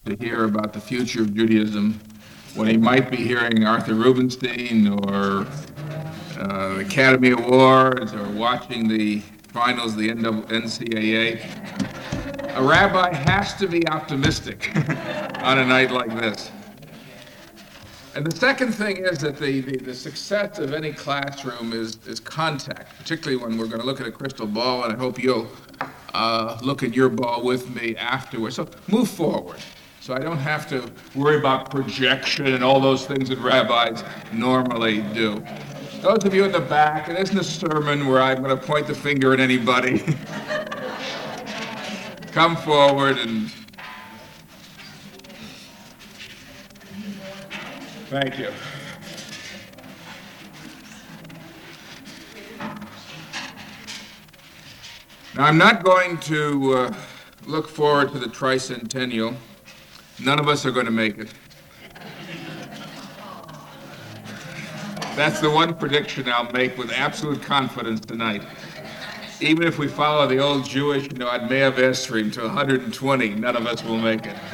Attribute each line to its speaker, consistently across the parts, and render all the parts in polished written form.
Speaker 1: to hear about the future of Judaism when he might be hearing Arthur Rubinstein or the Academy Awards or watching the finals of the NCAA. A rabbi has to be optimistic on a night like this. And the second thing is that the success of any classroom is contact, particularly when we're going to look at a crystal ball, and I hope you'll look at your ball with me afterwards. So move forward, so I don't have to worry about projection and all those things that rabbis normally do. Those of you in the back, it isn't a sermon where I'm going to point the finger at anybody. Come forward and thank you. Now, I'm not going to look forward to the tricentennial. None of us are going to make it. That's the one prediction I'll make with absolute confidence tonight. Even if we follow the old Jewish, at Me'av Esrim to 120, none of us will make it.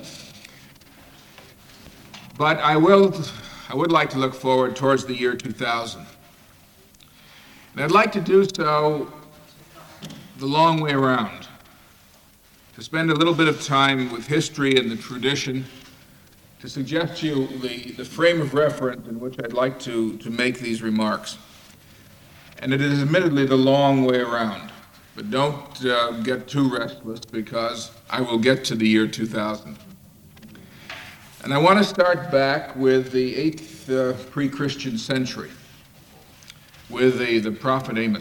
Speaker 1: But I would like to look forward towards the year 2000. And I'd like to do so the long way around, to spend a little bit of time with history and the tradition, to suggest to you the frame of reference in which I'd like to make these remarks. And it is admittedly the long way around, but don't get too restless because I will get to the year 2000. And I want to start back with the 8th pre-Christian century, with the prophet Amos.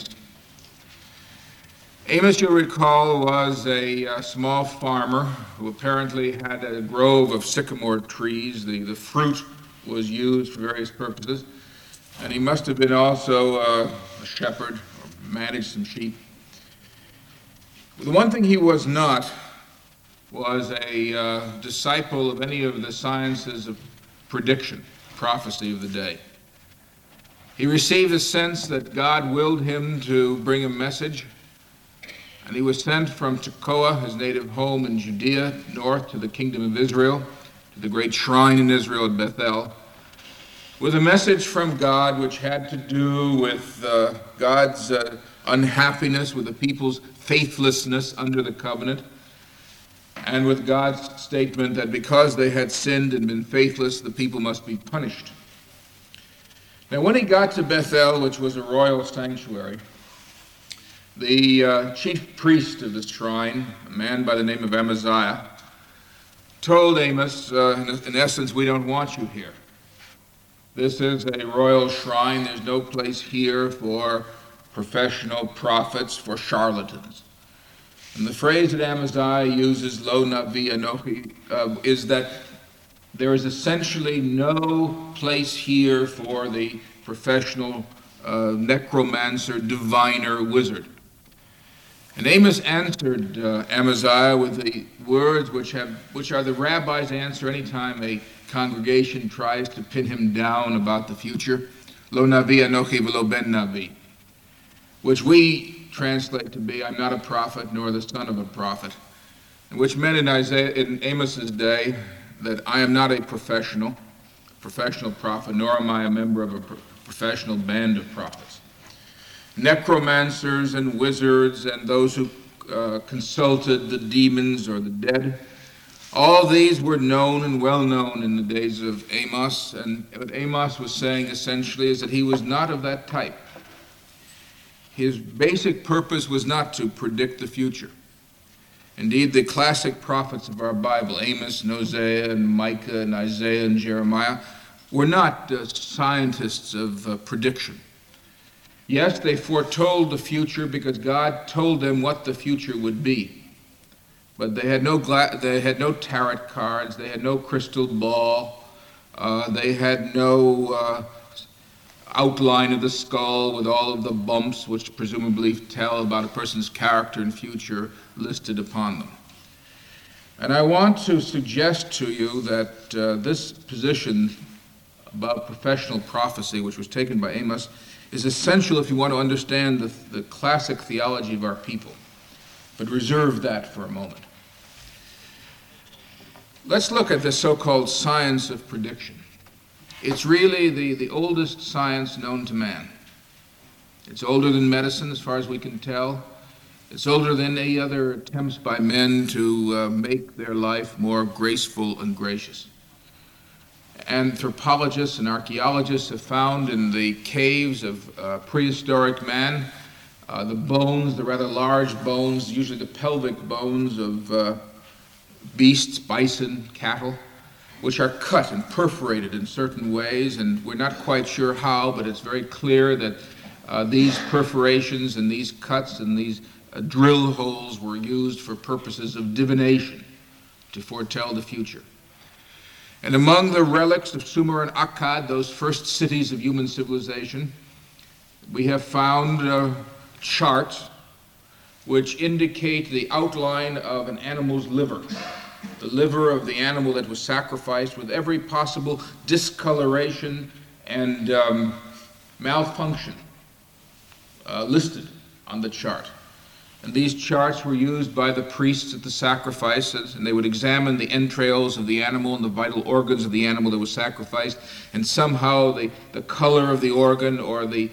Speaker 1: Amos, you'll recall, was a small farmer who apparently had a grove of sycamore trees. The fruit was used for various purposes. And he must have been also a shepherd, or managed some sheep. The one thing he was not was a disciple of any of the sciences of prediction, prophecy of the day. He received a sense that God willed him to bring a message, and he was sent from Tekoa, his native home in Judea, north to the kingdom of Israel, to the great shrine in Israel at Bethel, with a message from God which had to do with God's unhappiness with the people's faithlessness under the covenant, and with God's statement that because they had sinned and been faithless, the people must be punished. Now, when he got to Bethel, which was a royal sanctuary, the chief priest of the shrine, a man by the name of Amaziah, told Amos, in essence, we don't want you here. This is a royal shrine. There's no place here for professional prophets, for charlatans. And the phrase that Amaziah uses, Lo Navi Anochi, is that there is essentially no place here for the professional necromancer, diviner, wizard. And Amos answered Amaziah with the words which are the rabbi's answer anytime a congregation tries to pin him down about the future. Lo Navi Anochi v'lo ben Navi, which we translate to be, I'm not a prophet nor the son of a prophet, and which meant in Amos's day that I am not a professional prophet, nor am I a member of a professional band of prophets. Necromancers and wizards and those who consulted the demons or the dead, all these were known and well known in the days of Amos, and what Amos was saying essentially is that he was not of that type. His basic purpose was not to predict the future. Indeed, the classic prophets of our Bible, Amos and Hosea and Micah and Isaiah and Jeremiah, were not scientists of prediction. Yes, they foretold the future because God told them what the future would be. But they had no tarot cards, they had no crystal ball, they had no outline of the skull with all of the bumps which presumably tell about a person's character and future listed upon them. And I want to suggest to you that this position about professional prophecy, which was taken by Amos, is essential if you want to understand the classic theology of our people. But reserve that for a moment. Let's look at the so-called science of prediction. It's really the oldest science known to man. It's older than medicine, as far as we can tell. It's older than any other attempts by men to make their life more graceful and gracious. Anthropologists and archaeologists have found in the caves of prehistoric man the bones, the rather large bones, usually the pelvic bones of beasts, bison, cattle, which are cut and perforated in certain ways, and we're not quite sure how, but it's very clear that these perforations and these cuts and these drill holes were used for purposes of divination to foretell the future. And among the relics of Sumer and Akkad, those first cities of human civilization, we have found charts which indicate the outline of an animal's liver, the liver of the animal that was sacrificed, with every possible discoloration and malfunction listed on the chart. And these charts were used by the priests at the sacrifices, and they would examine the entrails of the animal and the vital organs of the animal that was sacrificed, and somehow the color of the organ or the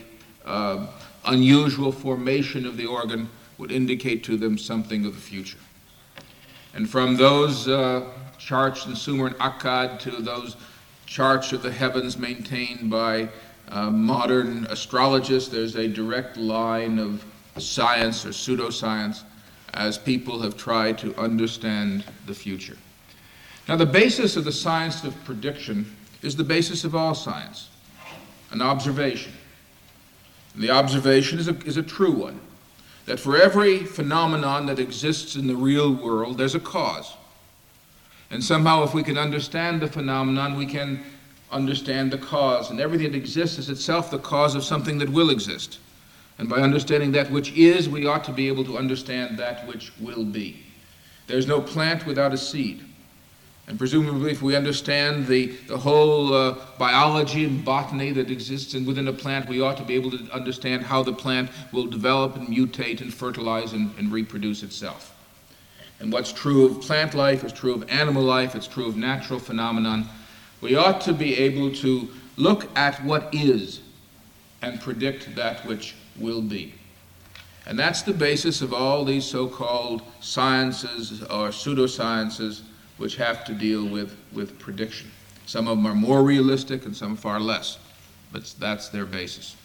Speaker 1: unusual formation of the organ would indicate to them something of the future. And from those charts in Sumer and Akkad to those charts of the heavens maintained by modern astrologists, there's a direct line of science or pseudoscience as people have tried to understand the future. Now, the basis of the science of prediction is the basis of all science, an observation. And the observation is a true one, that for every phenomenon that exists in the real world, there's a cause. And somehow, if we can understand the phenomenon, we can understand the cause. And everything that exists is itself the cause of something that will exist. And by understanding that which is, we ought to be able to understand that which will be. There's no plant without a seed. And presumably, if we understand the whole biology and botany that exists within a plant, we ought to be able to understand how the plant will develop and mutate and fertilize and reproduce itself. And what's true of plant life is true of animal life, it's true of natural phenomenon. We ought to be able to look at what is and predict that which will be. And that's the basis of all these so-called sciences or pseudosciences which have to deal with prediction. Some of them are more realistic and some far less, but that's their basis.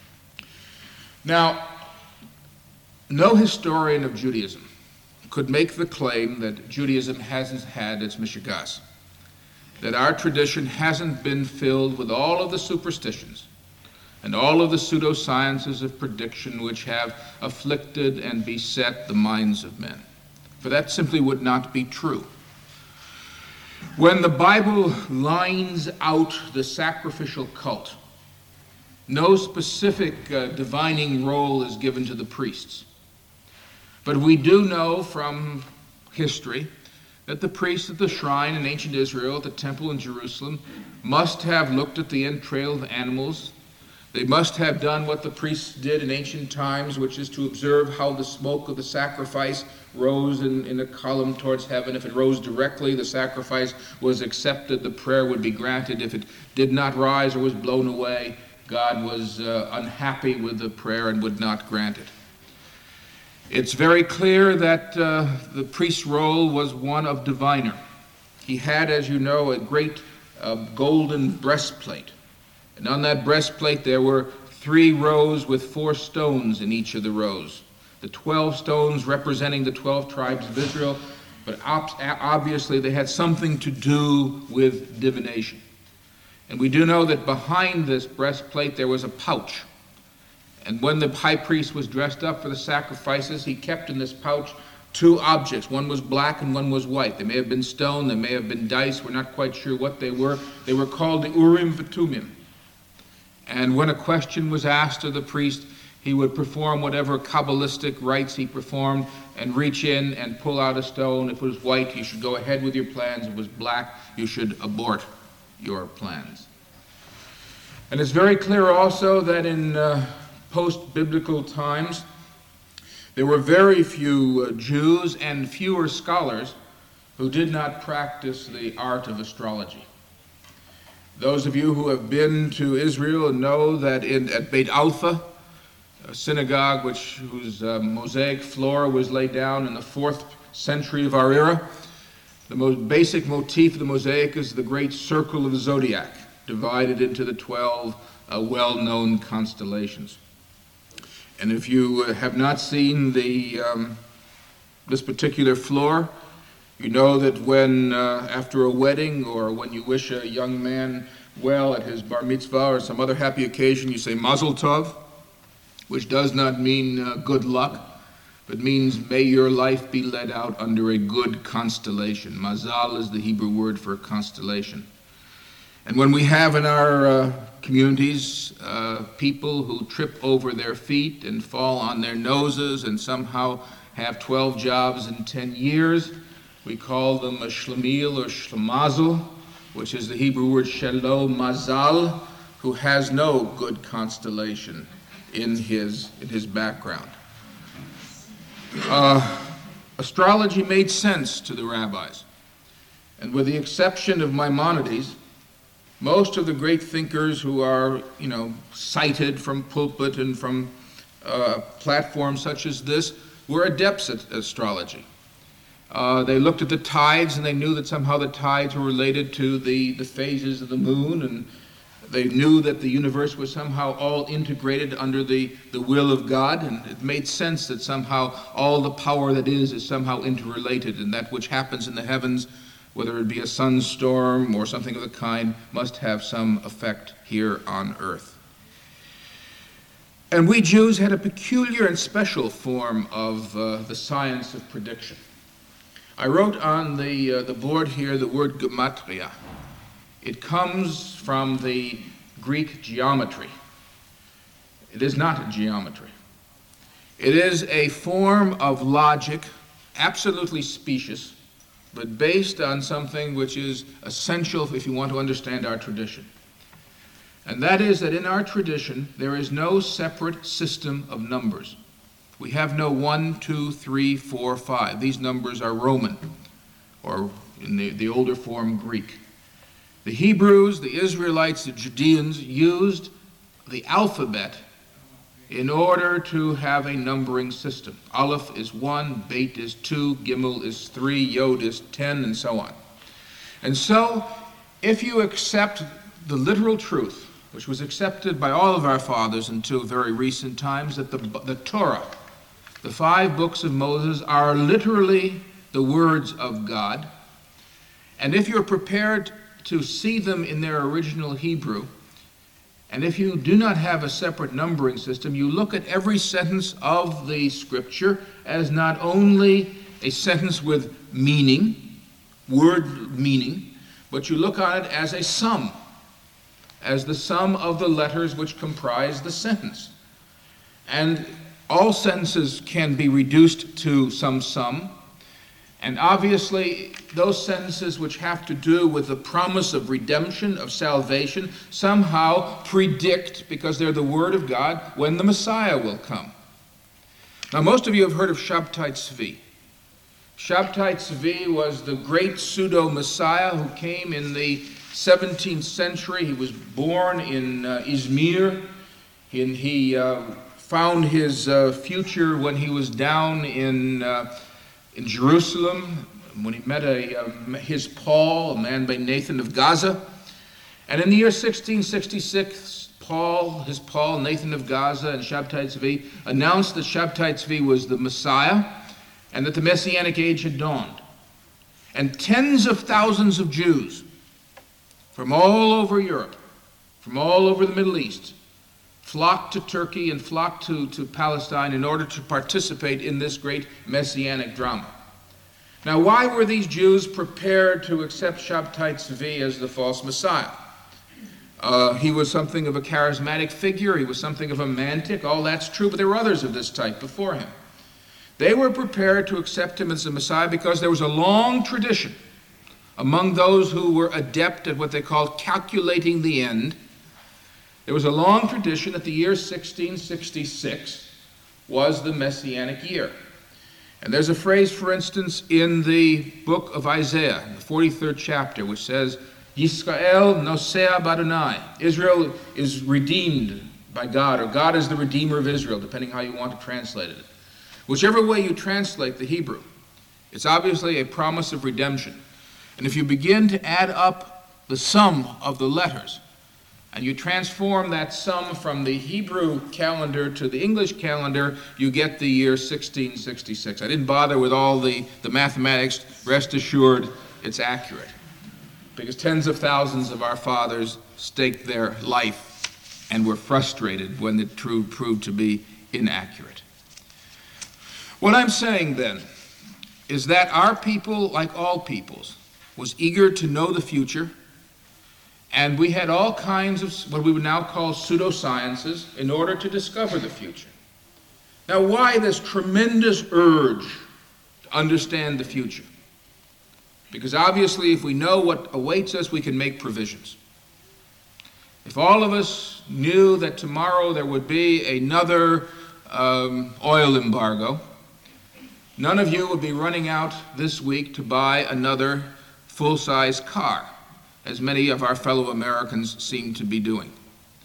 Speaker 1: Now, no historian of Judaism could make the claim that Judaism hasn't had its mishigas, that our tradition hasn't been filled with all of the superstitions and all of the pseudosciences of prediction which have afflicted and beset the minds of men. For that simply would not be true. When the Bible lines out the sacrificial cult, no specific divining role is given to the priests. But we do know from history that the priests at the shrine in ancient Israel, at the temple in Jerusalem, must have looked at the entrail of animals. They must have done what the priests did in ancient times, which is to observe how the smoke of the sacrifice rose in a column towards heaven. If it rose directly, the sacrifice was accepted, the prayer would be granted. If it did not rise or was blown away, God was unhappy with the prayer and would not grant it. It's very clear that the priest's role was one of diviner. He had, as you know, a great golden breastplate. And on that breastplate there were 3 rows with 4 stones in each of the rows. The 12 stones representing the 12 tribes of Israel, but obviously they had something to do with divination. And we do know that behind this breastplate there was a pouch. And when the high priest was dressed up for the sacrifices, he kept in this pouch 2 objects. One was black and one was white. They may have been stone, they may have been dice, we're not quite sure what they were. They were called the Urim V'Tumim. And when a question was asked of the priest, he would perform whatever Kabbalistic rites he performed and reach in and pull out a stone. If it was white, you should go ahead with your plans. If it was black, you should abort your plans. And it's very clear also that in post-biblical times, there were very few Jews and fewer scholars who did not practice the art of astrology. Those of you who have been to Israel know that at Beit Alpha, a synagogue whose mosaic floor was laid down in the 4th century of our era, the most basic motif of the mosaic is the great circle of the zodiac, divided into the 12 well-known constellations. And if you have not seen this particular floor, you know that when, after a wedding or when you wish a young man well at his bar mitzvah or some other happy occasion, you say Mazel Tov, which does not mean good luck, but means may your life be led out under a good constellation. Mazal is the Hebrew word for constellation. And when we have in our communities people who trip over their feet and fall on their noses and somehow have 12 jobs in 10 years, we call them a shlemiel or shlemazel, which is the Hebrew word shelo mazal, who has no good constellation in his background. Astrology made sense to the rabbis, and with the exception of Maimonides, most of the great thinkers who are, cited from pulpit and from platforms such as this were adepts at astrology. They looked at the tides and they knew that somehow the tides were related to the phases of the moon, and they knew that the universe was somehow all integrated under the will of God, and it made sense that somehow all the power that is somehow interrelated, and that which happens in the heavens, whether it be a sunstorm or something of the kind, must have some effect here on earth. And we Jews had a peculiar and special form of the science of prediction. I wrote on the board here the word gematria. It comes from the Greek geometry. It is not geometry. It is a form of logic, absolutely specious, but based on something which is essential if you want to understand our tradition. And that is that in our tradition, there is no separate system of numbers. We have no 1, 2, 3, 4, 5. These numbers are Roman, or in the older form, Greek. The Hebrews, the Israelites, the Judeans used the alphabet in order to have a numbering system. Aleph is 1, Beit is 2, Gimel is 3, Yod is 10, and so on. And so, if you accept the literal truth, which was accepted by all of our fathers until very recent times, that the Torah, the 5 books of Moses, are literally the words of God, and if you're prepared to see them in their original Hebrew, and if you do not have a separate numbering system, you look at every sentence of the scripture as not only a sentence with meaning, word meaning, but you look on it as a sum, as the sum of the letters which comprise the sentence. And all sentences can be reduced to some sum, and obviously those sentences which have to do with the promise of redemption, of salvation, somehow predict, because they're the Word of God, when the Messiah will come. Now, most of you have heard of Shabtai Tzvi. Shabtai Tzvi was the great pseudo-Messiah who came in the 17th century. He was born in Izmir, and he found his future when he was down in Jerusalem, when he met his Paul, a man by Nathan of Gaza. And in the year 1666, Nathan of Gaza, and Shabtai Tzvi announced that Shabtai Tzvi was the Messiah and that the Messianic age had dawned. And tens of thousands of Jews from all over Europe, from all over the Middle East, flocked to Turkey and flocked to Palestine in order to participate in this great Messianic drama. Now, why were these Jews prepared to accept Shabtai Tzvi as the false Messiah? He was something of a charismatic figure. He was something of a mantic. All that's true, but there were others of this type before him. They were prepared to accept him as the Messiah because there was a long tradition among those who were adept at what they called calculating the end. There was a long tradition that the year 1666 was the Messianic year. And there's a phrase, for instance, in the book of Isaiah, the 43rd chapter, which says, Yisrael nosea b'Adonai. Israel is redeemed by God, or God is the Redeemer of Israel, depending how you want to translate it. Whichever way you translate the Hebrew, it's obviously a promise of redemption. And if you begin to add up the sum of the letters, and you transform that sum from the Hebrew calendar to the English calendar, you get the year 1666. I didn't bother with all the mathematics. Rest assured, it's accurate. Because tens of thousands of our fathers staked their life and were frustrated when it proved to be inaccurate. What I'm saying then is that our people, like all peoples, was eager to know the future, and we had all kinds of what we would now call pseudosciences in order to discover the future. Now, why this tremendous urge to understand the future? Because obviously, if we know what awaits us, we can make provisions. If all of us knew that tomorrow there would be another oil embargo, none of you would be running out this week to buy another full-size car, as many of our fellow Americans seem to be doing.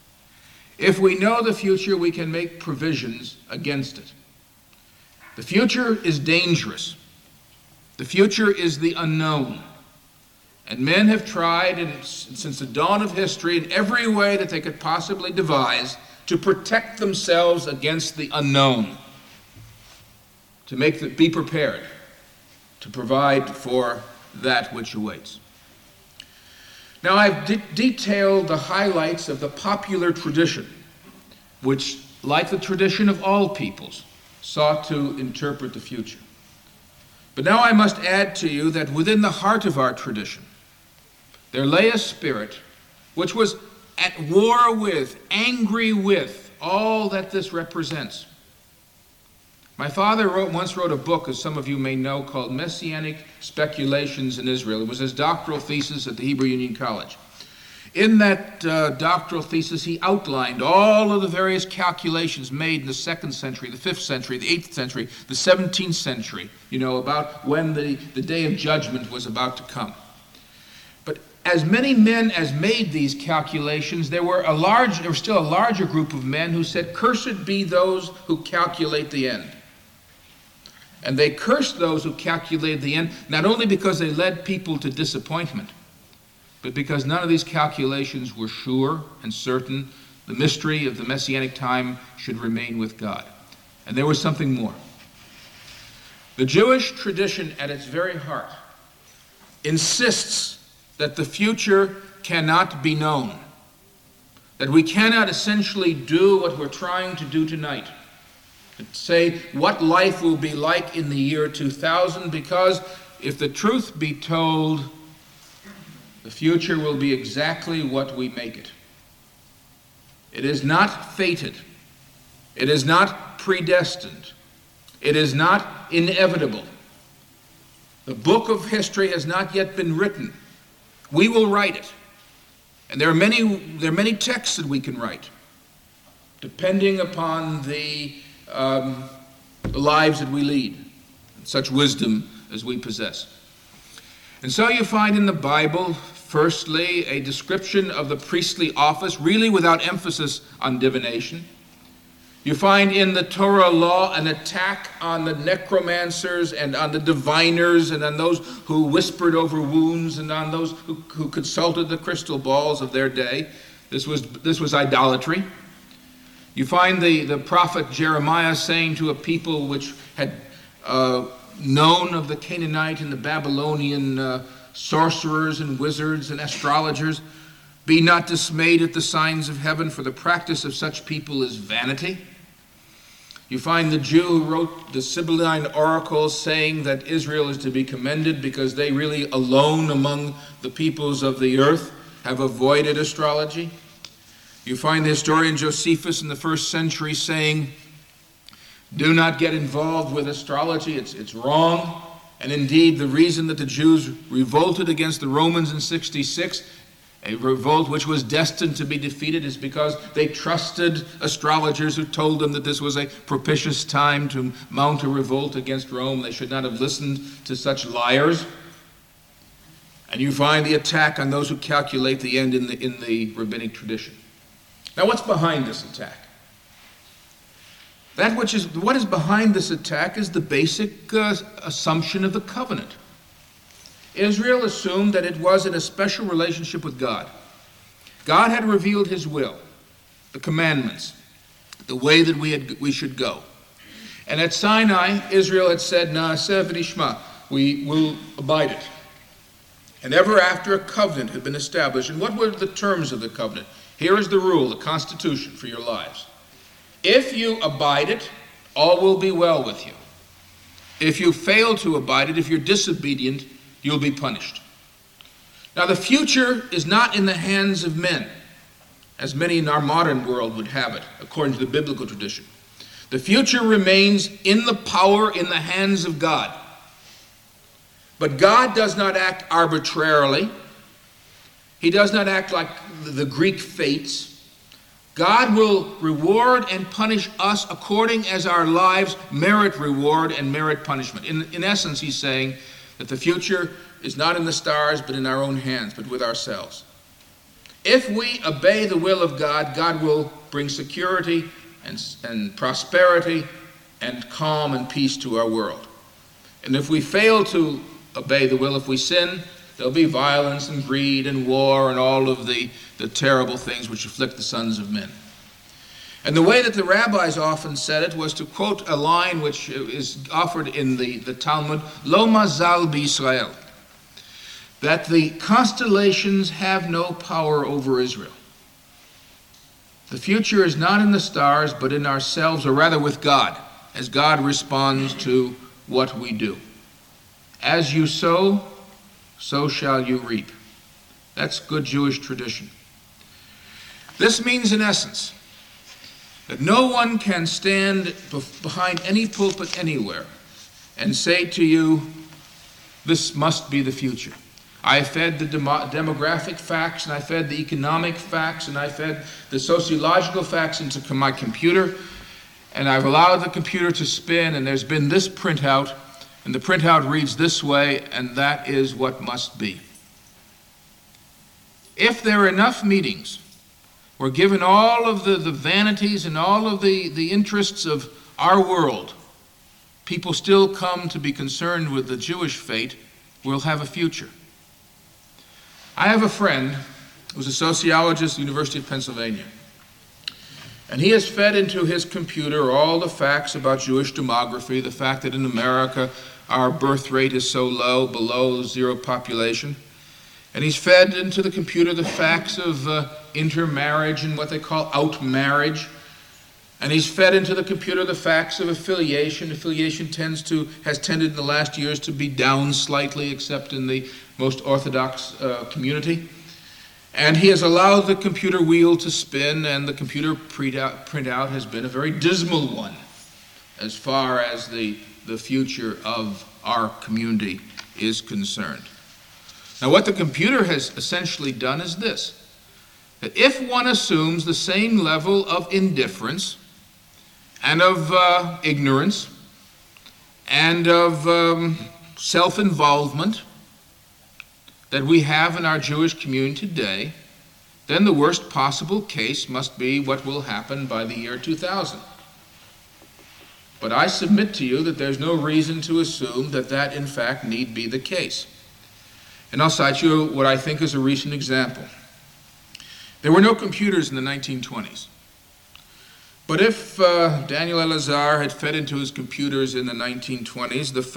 Speaker 1: If we know the future, we can make provisions against it. The future is dangerous. The future is the unknown. And men have tried since the dawn of history in every way that they could possibly devise to protect themselves against the unknown, to be prepared, to provide for that which awaits. Now, I've detailed the highlights of the popular tradition, which, like the tradition of all peoples, sought to interpret the future. But now I must add to you that within the heart of our tradition, there lay a spirit which was at war with, angry with, all that this represents. My father once wrote a book, as some of you may know, called Messianic Speculations in Israel. It was his doctoral thesis at the Hebrew Union College. In that doctoral thesis, he outlined all of the various calculations made in the 2nd century, the 5th century, the 8th century, the 17th century, about when the day of judgment was about to come. But as many men as made these calculations, there was still a larger group of men who said, "Cursed be those who calculate the end." And they cursed those who calculated the end, not only because they led people to disappointment, but because none of these calculations were sure and certain. The mystery of the Messianic time should remain with God. And there was something more. The Jewish tradition at its very heart insists that the future cannot be known, that we cannot essentially do what we're trying to do tonight, to say what life will be like in the year 2000, because if the truth be told, the future will be exactly what we make it. It is not fated. It is not predestined. It is not inevitable. The book of history has not yet been written. We will write it. And there are many texts that we can write, depending upon the lives that we lead, such wisdom as we possess. And so you find in the Bible, firstly, a description of the priestly office, really without emphasis on divination. You find in the Torah law an attack on the necromancers and on the diviners and on those who whispered over wounds and on those who consulted the crystal balls of their day. This was idolatry. You find the prophet Jeremiah saying to a people which had known of the Canaanite and the Babylonian sorcerers and wizards and astrologers, "Be not dismayed at the signs of heaven, for the practice of such people is vanity." You find the Jew who wrote the Sibylline oracles saying that Israel is to be commended because they really alone among the peoples of the earth have avoided astrology. You find the historian Josephus in the 1st century saying, "Do not get involved with astrology, it's wrong." And indeed, the reason that the Jews revolted against the Romans in 66 a revolt which was destined to be defeated, is because they trusted astrologers who told them that this was a propitious time to mount a revolt against Rome. They should not have listened to such liars. And you find the attack on those who calculate the end in the rabbinic tradition. Now, what's behind this attack? What is behind this attack is the basic assumption of the covenant. Israel assumed that it was in a special relationship with God. God had revealed his will, the commandments, the way that we should go. And at Sinai, Israel had said, Na'aseh v'nishma, we will abide it. And ever after, a covenant had been established. And what were the terms of the covenant? Here is the rule, the constitution for your lives. If you abide it, all will be well with you. If you fail to abide it, if you're disobedient, you'll be punished. Now, the future is not in the hands of men, as many in our modern world would have it, according to the biblical tradition. The future remains in the power, in the hands of God. But God does not act arbitrarily. He does not act like the Greek fates. God will reward and punish us according as our lives merit reward and merit punishment. In essence, he's saying that the future is not in the stars, but in our own hands, but with ourselves. If we obey the will of God, God will bring security and prosperity and calm and peace to our world. And if we fail to obey the will, if we sin, there'll be violence and greed and war and all of the terrible things which afflict the sons of men. And the way that the rabbis often said it was to quote a line which is offered in the Talmud, Lo mazal b'Yisrael, that the constellations have no power over Israel. The future is not in the stars, but in ourselves, or rather with God, as God responds to what we do. As you sow, so shall you reap. That's good Jewish tradition. This means, in essence, that no one can stand behind any pulpit anywhere and say to you, this must be the future. I fed the demographic facts, and I fed the economic facts, and I fed the sociological facts into my computer, and I've allowed the computer to spin, and there's been this printout, and the printout reads this way, and that is what must be. If there are enough meetings where, given all of the vanities and all of the interests of our world, people still come to be concerned with the Jewish fate, we'll have a future. I have a friend who's a sociologist at the University of Pennsylvania, and he has fed into his computer all the facts about Jewish demography, the fact that in America our birth rate is so low, below zero population. And he's fed into the computer the facts of intermarriage and what they call outmarriage. And he's fed into the computer the facts of affiliation. Affiliation has tended in the last years to be down slightly, except in the most Orthodox community. And he has allowed the computer wheel to spin, and the computer printout has been a very dismal one as far as the future of our community is concerned. Now, what the computer has essentially done is this, that if one assumes the same level of indifference and of ignorance and of self-involvement that we have in our Jewish community today, then the worst possible case must be what will happen by the year 2000. But I submit to you that there's no reason to assume that that in fact need be the case. And I'll cite you what I think is a recent example. There were no computers in the 1920s. But if Daniel Elazar had fed into his computers in the 1920s the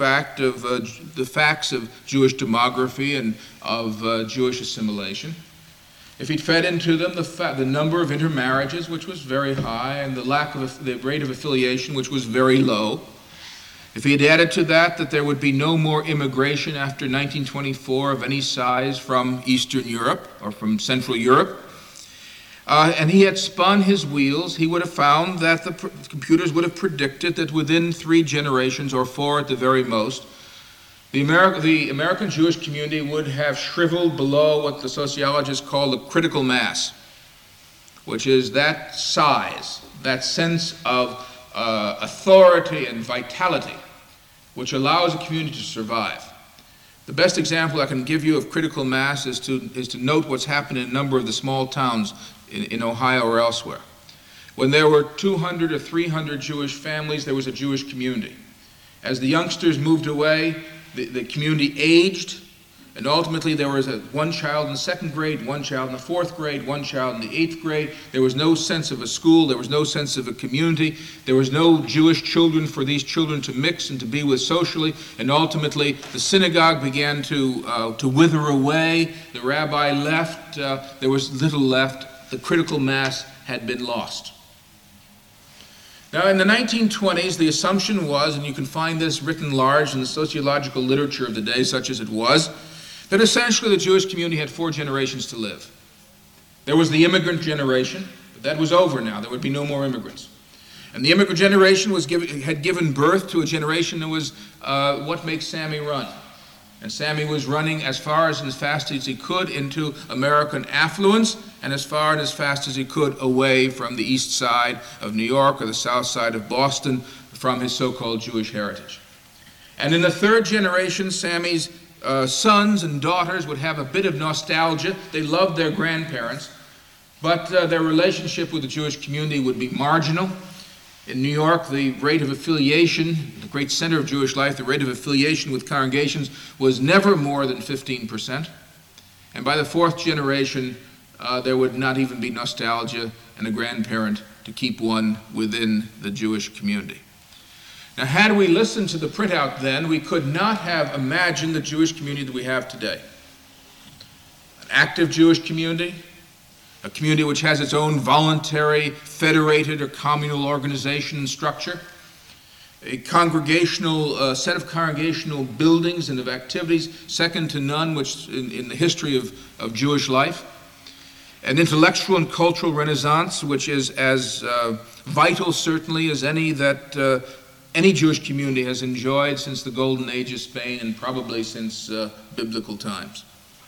Speaker 1: facts of Jewish demography and of Jewish assimilation, if he'd fed into them the number of intermarriages, which was very high, and the rate of affiliation, which was very low, if he had added to that there would be no more immigration after 1924 of any size from Eastern Europe or from Central Europe, and he had spun his wheels, he would have found that the computers would have predicted that within 3 generations, or 4 at the very most, The American Jewish community would have shriveled below what the sociologists call the critical mass, which is that size, that sense of authority and vitality, which allows a community to survive. The best example I can give you of critical mass is to note what's happened in a number of the small towns in Ohio or elsewhere. When there were 200 or 300 Jewish families, there was a Jewish community. As the youngsters moved away, the community aged, and ultimately there was one child in the second grade, one child in the fourth grade, one child in the eighth grade. There was no sense of a school, there was no sense of a community, there was no Jewish children for these children to mix and to be with socially, and ultimately the synagogue began to wither away, the rabbi left, there was little left, the critical mass had been lost. Now, in the 1920s, the assumption was, and you can find this written large in the sociological literature of the day, such as it was, that essentially the Jewish community had 4 generations to live. There was the immigrant generation, but that was over now. There would be no more immigrants. And the immigrant generation had given birth to a generation that was what makes Sammy run. And Sammy was running as far and as fast as he could into American affluence, and as far and as fast as he could away from the east side of New York or the south side of Boston from his so-called Jewish heritage. And in the 3rd generation, Sammy's sons and daughters would have a bit of nostalgia. They loved their grandparents, but their relationship with the Jewish community would be marginal. In New York, the rate of affiliation, the great center of Jewish life, the rate of affiliation with congregations was never more than 15%. And by the 4th generation, there would not even be nostalgia and a grandparent to keep one within the Jewish community. Now, had we listened to the printout then, we could not have imagined the Jewish community that we have today. An active Jewish community, a community which has its own voluntary, federated, or communal organization and structure, a congregational set of congregational buildings and of activities second to none which in the history of Jewish life, an intellectual and cultural renaissance which is as vital certainly as any that any Jewish community has enjoyed since the golden age of Spain and probably since biblical times.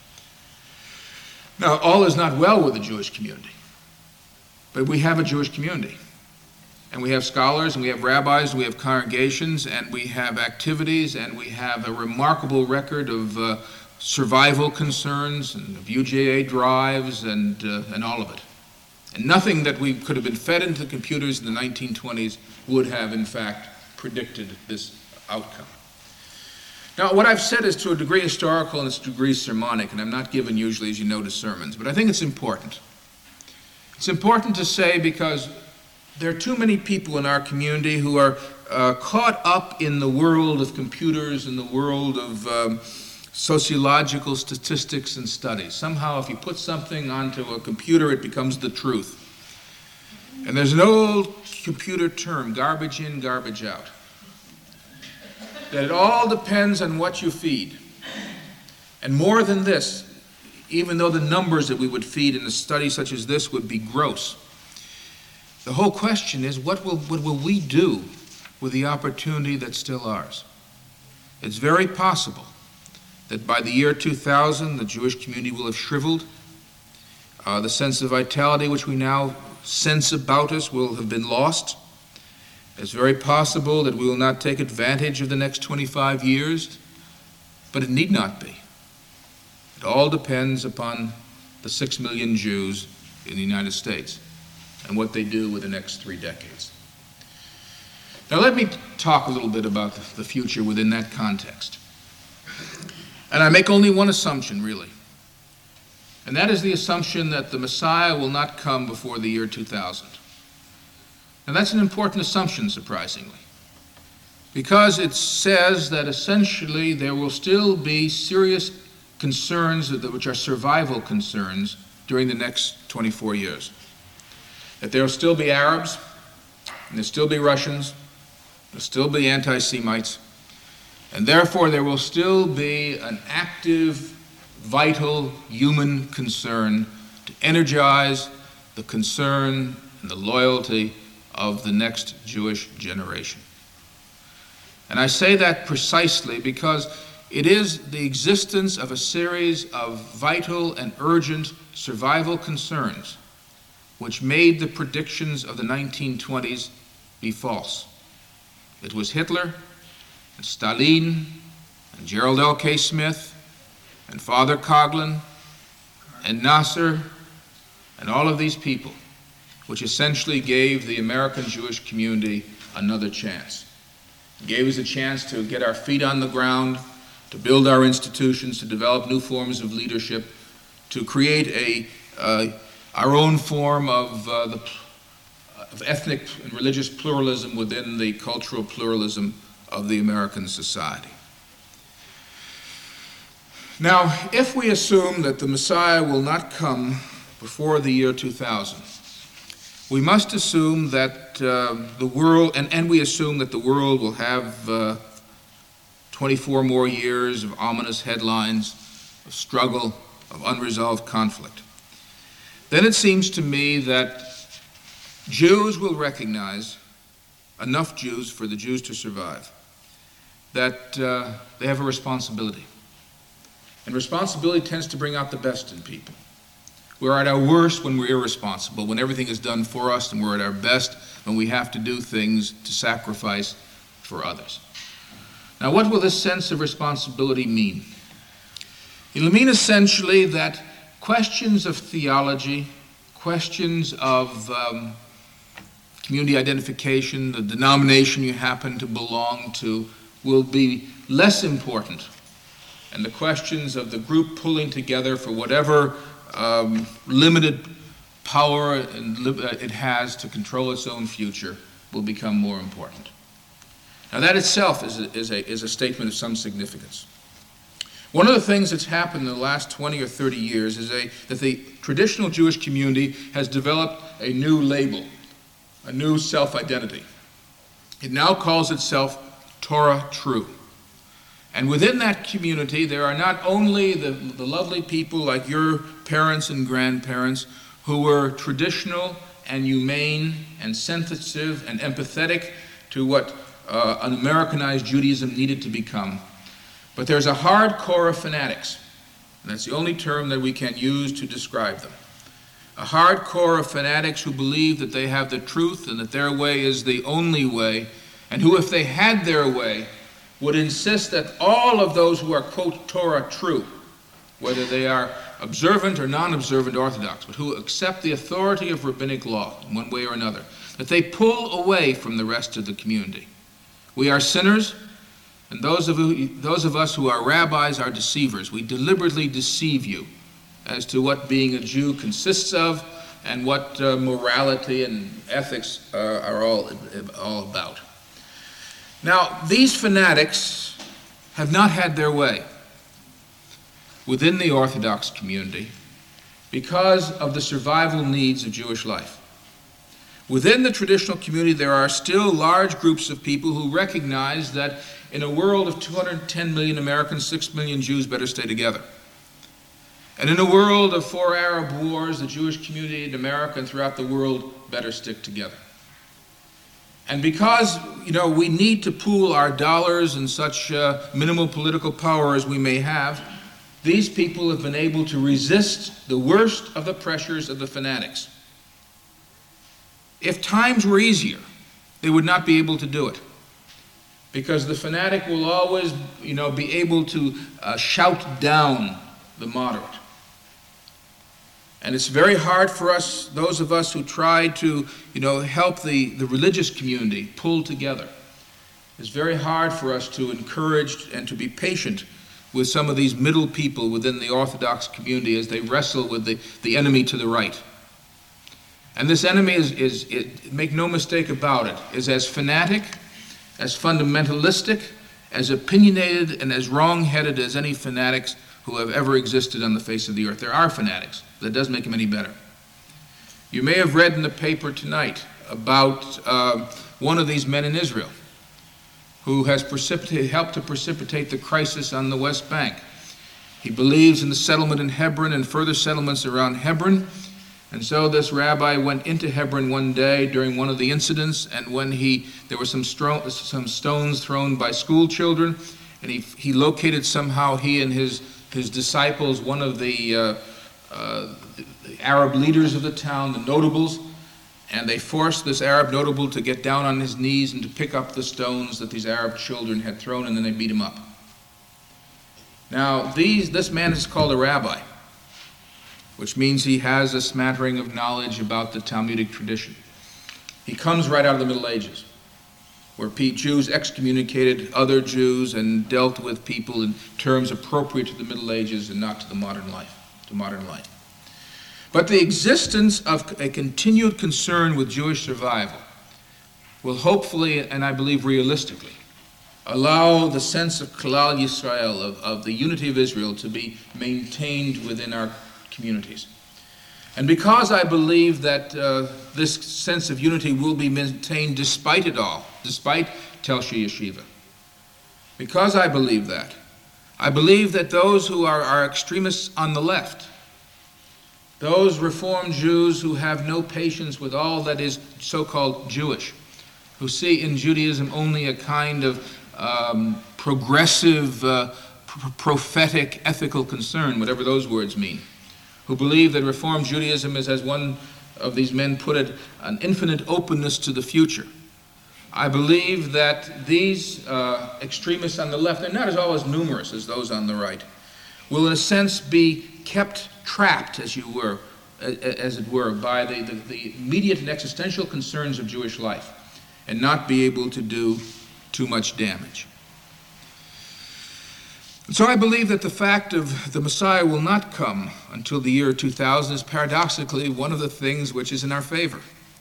Speaker 1: Now, all is not well with the Jewish community, but we have a Jewish community. And we have scholars, and we have rabbis, and we have congregations, and we have activities, and we have a remarkable record of survival concerns, and of UJA drives, and all of it. And nothing that we could have been fed into the computers in the 1920s would have, in fact, predicted this outcome. Now, what I've said is to a degree historical and it's to a degree sermonic, and I'm not given usually, as you know, to sermons, but I think it's important. It's important to say because there are too many people in our community who are caught up in the world of computers and the world of sociological statistics and studies. Somehow, if you put something onto a computer, it becomes the truth. And there's an old computer term, garbage in, garbage out. That it all depends on what you feed. And more than this, even though the numbers that we would feed in a study such as this would be gross, the whole question is, what will we do with the opportunity that's still ours? It's very possible that by the year 2000, the Jewish community will have shriveled. The sense of vitality which we now sense about us will have been lost. It's very possible that we will not take advantage of the next 25 years, but it need not be. It all depends upon the 6 million Jews in the United States and what they do with the next 3 decades. Now let me talk a little bit about the future within that context. And I make only one assumption, really. And that is the assumption that the Messiah will not come before the year 2000. Now that's an important assumption, surprisingly, because it says that essentially there will still be serious concerns which are survival concerns during the next 24 years. That there will still be Arabs, and there'll still be Russians, there'll still be anti-Semites, and therefore there will still be an active, vital human concern to energize the concern and the loyalty of the next Jewish generation. And I say that precisely because It is the existence of a series of vital and urgent survival concerns which made the predictions of the 1920s be false. It was Hitler and Stalin and Gerald L.K. Smith and Father Coughlin and Nasser and all of these people which essentially gave the American Jewish community another chance. It gave us a chance to get our feet on the ground, to build our institutions, to develop new forms of leadership, to create our own form of ethnic and religious pluralism within the cultural pluralism of the American society. Now, if we assume that the Messiah will not come before the year 2000, we must assume that the world, and we assume that the world will have 24 more years of ominous headlines, of struggle, of unresolved conflict. Then it seems to me that Jews will recognize, enough Jews for the Jews to survive, that they have a responsibility. And responsibility tends to bring out the best in people. We're at our worst when we're irresponsible, when everything is done for us, and we're at our best when we have to do things to sacrifice for others. Now, what will this sense of responsibility mean? It'll mean essentially that questions of theology, questions of community identification, the denomination you happen to belong to, will be less important. And the questions of the group pulling together for whatever limited power it has to control its own future will become more important. Now that itself is a statement of some significance. One of the things that's happened in the last 20 or 30 years is that the traditional Jewish community has developed a new label, a new self-identity. It now calls itself Torah True. And within that community, there are not only the lovely people like your parents and grandparents who were traditional and humane and sensitive and empathetic to what an Americanized Judaism needed to become, but there's a hard core of fanatics, and that's the only term that we can use to describe them. A hard core of fanatics who believe that they have the truth and that their way is the only way, and who, if they had their way, would insist that all of those who are, quote, Torah true, whether they are observant or non-observant Orthodox, but who accept the authority of rabbinic law in one way or another, that they pull away from the rest of the community. We are sinners, and those of us who are rabbis are deceivers. We deliberately deceive you as to what being a Jew consists of and what morality and ethics are all about. Now, these fanatics have not had their way within the Orthodox community because of the survival needs of Jewish life. Within the traditional community, there are still large groups of people who recognize that in a world of 210 million Americans, 6 million Jews better stay together. And in a world of 4 Arab wars, the Jewish community in America and throughout the world better stick together. And because, we need to pool our dollars and such minimal political power as we may have, these people have been able to resist the worst of the pressures of the fanatics. If times were easier, they would not be able to do it, because the fanatic will always, be able to shout down the moderate. And it's very hard for us, those of us who try to, help the religious community pull together. It's very hard for us to encourage and to be patient with some of these middle people within the Orthodox community as they wrestle with the enemy to the right. And this enemy is, make no mistake about it, is as fanatic, as fundamentalistic, as opinionated, and as wrong-headed as any fanatics who have ever existed on the face of the earth. There are fanatics. That doesn't make them any better. You may have read in the paper tonight about one of these men in Israel who has helped to precipitate the crisis on the West Bank. He believes in the settlement in Hebron and further settlements around Hebron. And so this rabbi went into Hebron one day during one of the incidents, and when there were some stones thrown by school children, and he located somehow, he and his disciples, one of the Arab leaders of the town, the notables, and they forced this Arab notable to get down on his knees and to pick up the stones that these Arab children had thrown, and then they beat him up. Now, this man is called a rabbi, which means he has a smattering of knowledge about the Talmudic tradition. He comes right out of the Middle Ages, where Jews excommunicated other Jews and dealt with people in terms appropriate to the Middle Ages and not to the modern life. But the existence of a continued concern with Jewish survival will hopefully, and I believe realistically, allow the sense of Klal Yisrael, of the unity of Israel, to be maintained within our communities. And because I believe that this sense of unity will be maintained despite it all, despite Telshe Yeshiva, because I believe that those who are extremists on the left, those Reformed Jews who have no patience with all that is so-called Jewish, who see in Judaism only a kind of progressive, prophetic, ethical concern, whatever those words mean, who believe that Reformed Judaism is, as one of these men put it, an infinite openness to the future. I believe that these extremists on the left, they're not as numerous as those on the right, will in a sense be kept trapped, as it were, by the immediate and existential concerns of Jewish life, and not be able to do too much damage. So I believe that the fact of the Messiah will not come until the year 2000 is paradoxically one of the things which is in our favor.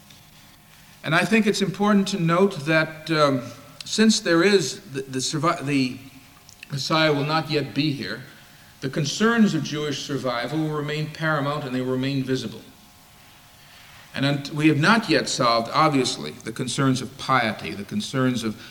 Speaker 1: And I think it's important to note that since there is the Messiah will not yet be here, the concerns of Jewish survival will remain paramount and they will remain visible. And we have not yet solved, obviously, the concerns of piety, the concerns of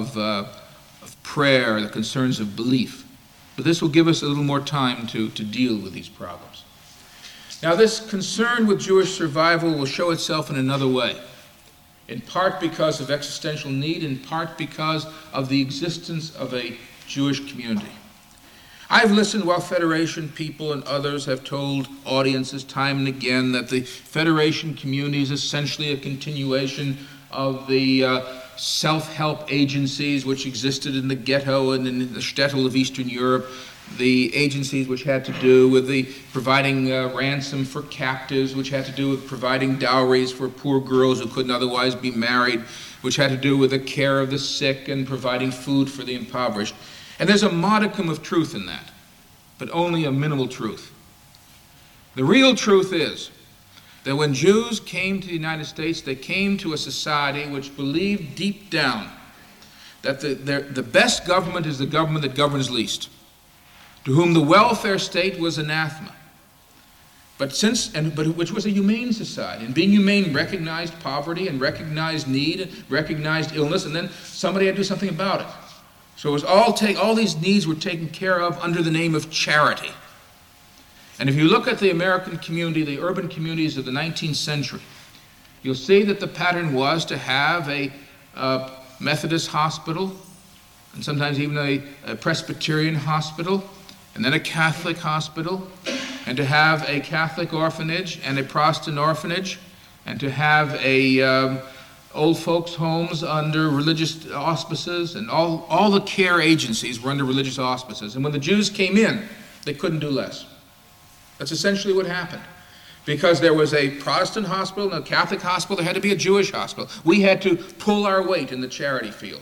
Speaker 1: prayer, the concerns of belief. But this will give us a little more time to deal with these problems. Now, this concern with Jewish survival will show itself in another way, in part because of existential need, in part because of the existence of a Jewish community. I've listened while Federation people and others have told audiences time and again that the Federation community is essentially a continuation of the self-help agencies which existed in the ghetto and in the shtetl of Eastern Europe, the agencies which had to do with the providing ransom for captives, which had to do with providing dowries for poor girls who couldn't otherwise be married, which had to do with the care of the sick and providing food for the impoverished. And there's a modicum of truth in that, but only a minimal truth. The real truth is that when Jews came to the United States, they came to a society which believed deep down that the best government is the government that governs least, to whom the welfare state was anathema. But which was a humane society, and being humane recognized poverty and recognized need and recognized illness, and then somebody had to do something about it. So it was all these needs were taken care of under the name of charity. And if you look at the American community, the urban communities of the 19th century, you'll see that the pattern was to have a Methodist hospital, and sometimes even a Presbyterian hospital, and then a Catholic hospital, and to have a Catholic orphanage and a Protestant orphanage, and to have a old folks' homes under religious auspices, and all the care agencies were under religious auspices. And when the Jews came in, they couldn't do less. That's essentially what happened. Because there was a Protestant hospital and a Catholic hospital, there had to be a Jewish hospital. We had to pull our weight in the charity field.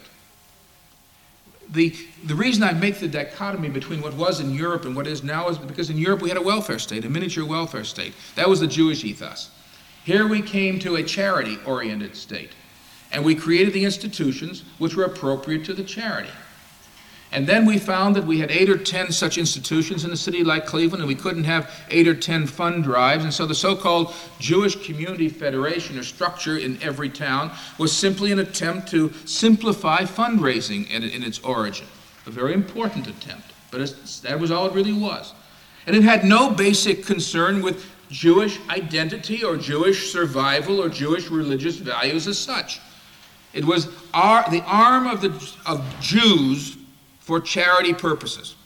Speaker 1: The reason I make the dichotomy between what was in Europe and what is now is because in Europe we had a welfare state, a miniature welfare state. That was the Jewish ethos. Here we came to a charity-oriented state. And we created the institutions which were appropriate to the charity. And then we found that we had 8 or 10 such institutions in a city like Cleveland, and we couldn't have 8 or 10 fund drives. And so the so-called Jewish Community Federation or structure in every town was simply an attempt to simplify fundraising in its origin. A very important attempt, but that was all it really was. And it had no basic concern with Jewish identity or Jewish survival or Jewish religious values as such. It was the arm of Jews for charity purposes.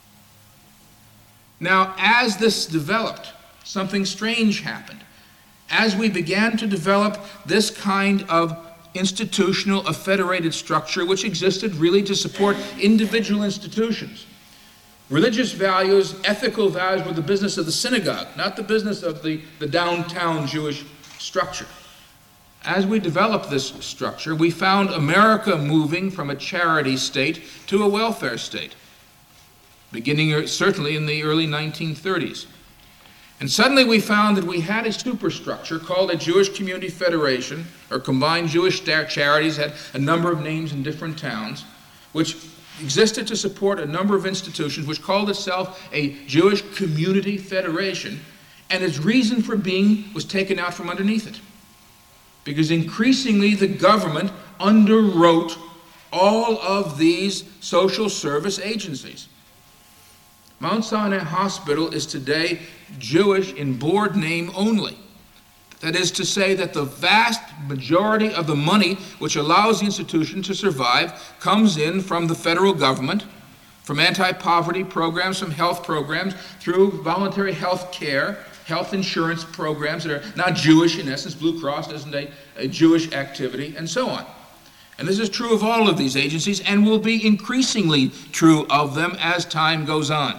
Speaker 1: Now, as this developed, something strange happened. As we began to develop this kind of institutional, a federated structure which existed really to support individual institutions, religious values, ethical values were the business of the synagogue, not the business of the downtown Jewish structure. As we developed this structure, we found America moving from a charity state to a welfare state, beginning certainly in the early 1930s. And suddenly we found that we had a superstructure called a Jewish Community Federation, or Combined Jewish Charities, had a number of names in different towns, which existed to support a number of institutions, which called itself a Jewish Community Federation, and its reason for being was taken out from underneath it. Because increasingly the government underwrote all of these social service agencies. Mount Sinai Hospital is today Jewish in board name only. That is to say that the vast majority of the money which allows the institution to survive comes in from the federal government, from anti-poverty programs, from health programs, through voluntary health care, health insurance programs that are not Jewish in essence. Blue Cross isn't a Jewish activity, and so on. And this is true of all of these agencies and will be increasingly true of them as time goes on.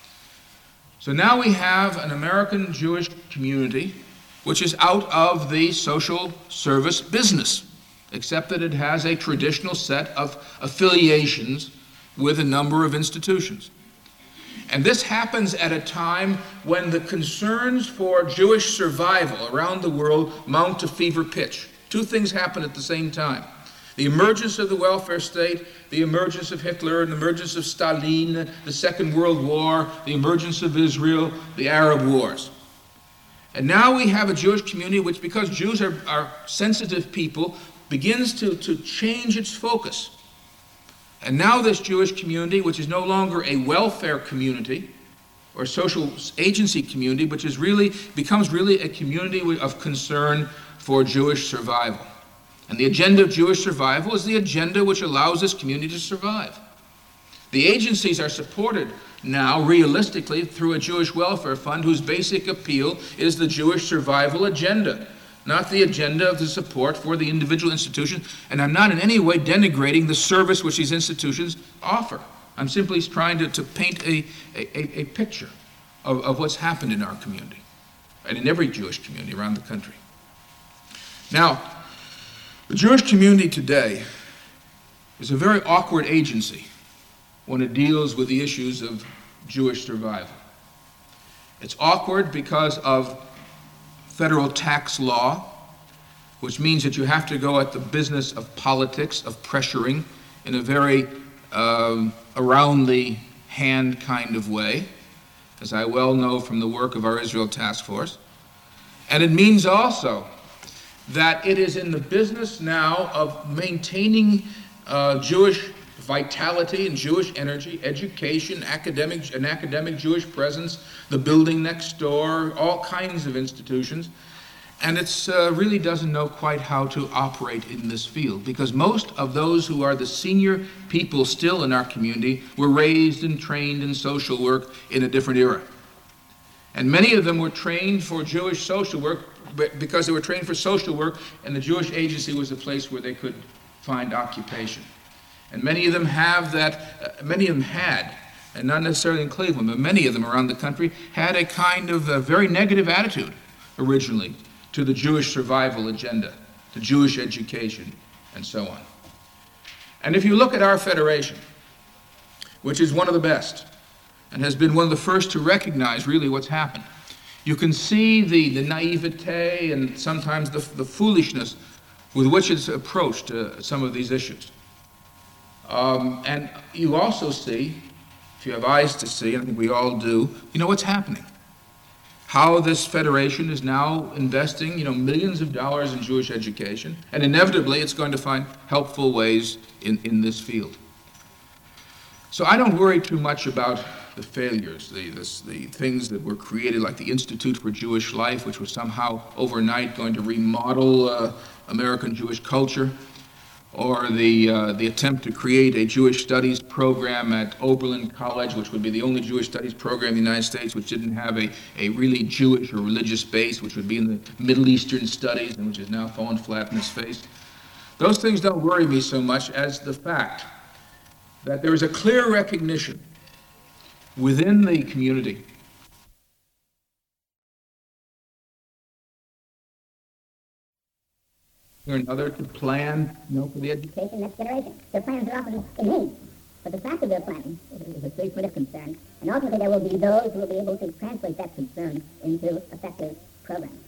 Speaker 1: So now we have an American Jewish community which is out of the social service business, except that it has a traditional set of affiliations with a number of institutions. And this happens at a time when the concerns for Jewish survival around the world mount to fever pitch. Two things happen at the same time. The emergence of the welfare state, the emergence of Hitler, the emergence of Stalin, the Second World War, the emergence of Israel, the Arab wars. And now we have a Jewish community which, because Jews are sensitive people, begins to change its focus. And now this Jewish community, which is no longer a welfare community or social agency community, which becomes really a community of concern for Jewish survival. And the agenda of Jewish survival is the agenda which allows this community to survive. The agencies are supported now, realistically, through a Jewish welfare fund whose basic appeal is the Jewish survival agenda, not the agenda of the support for the individual institutions. And I'm not in any way denigrating the service which these institutions offer. I'm simply trying to paint a picture of what's happened in our community, and in every Jewish community around the country. Now, the Jewish community today is a very awkward agency when it deals with the issues of Jewish survival. It's awkward because of federal tax law, which means that you have to go at the business of politics, of pressuring, in a very around-the-hand kind of way, as I well know from the work of our Israel Task Force. And it means also that it is in the business now of maintaining Jewish vitality and Jewish energy, education, an academic Jewish presence, the building next door, all kinds of institutions. And it really doesn't know quite how to operate in this field, because most of those who are the senior people still in our community were raised and trained in social work in a different era. And many of them were trained for Jewish social work because they were trained for social work, and the Jewish agency was a place where they could find occupation. And many of them had, and not necessarily in Cleveland, but many of them around the country had a kind of a very negative attitude originally to the Jewish survival agenda, to Jewish education, and so on. And if you look at our federation, which is one of the best, and has been one of the first to recognize really what's happened, you can see the naivete and sometimes the foolishness with which it's approached some of these issues. And you also see, if you have eyes to see, and I think we all do, you know what's happening. How this federation is now investing, millions of dollars in Jewish education, and inevitably it's going to find helpful ways in this field. So I don't worry too much about the failures, the things that were created, like the Institute for Jewish Life, which was somehow overnight going to remodel American Jewish culture. or the attempt to create a Jewish studies program at Oberlin College, which would be the only Jewish studies program in the United States which didn't have a really Jewish or religious base, which would be in the Middle Eastern studies, and which has now fallen flat in its face. Those things don't worry me so much as the fact that there is a clear recognition within the community or another to plan, for the education
Speaker 2: next generation. Their plans are often inane, but the fact of their planning is a great point of concern, and ultimately there will be those who will be able to translate that concern into effective programs.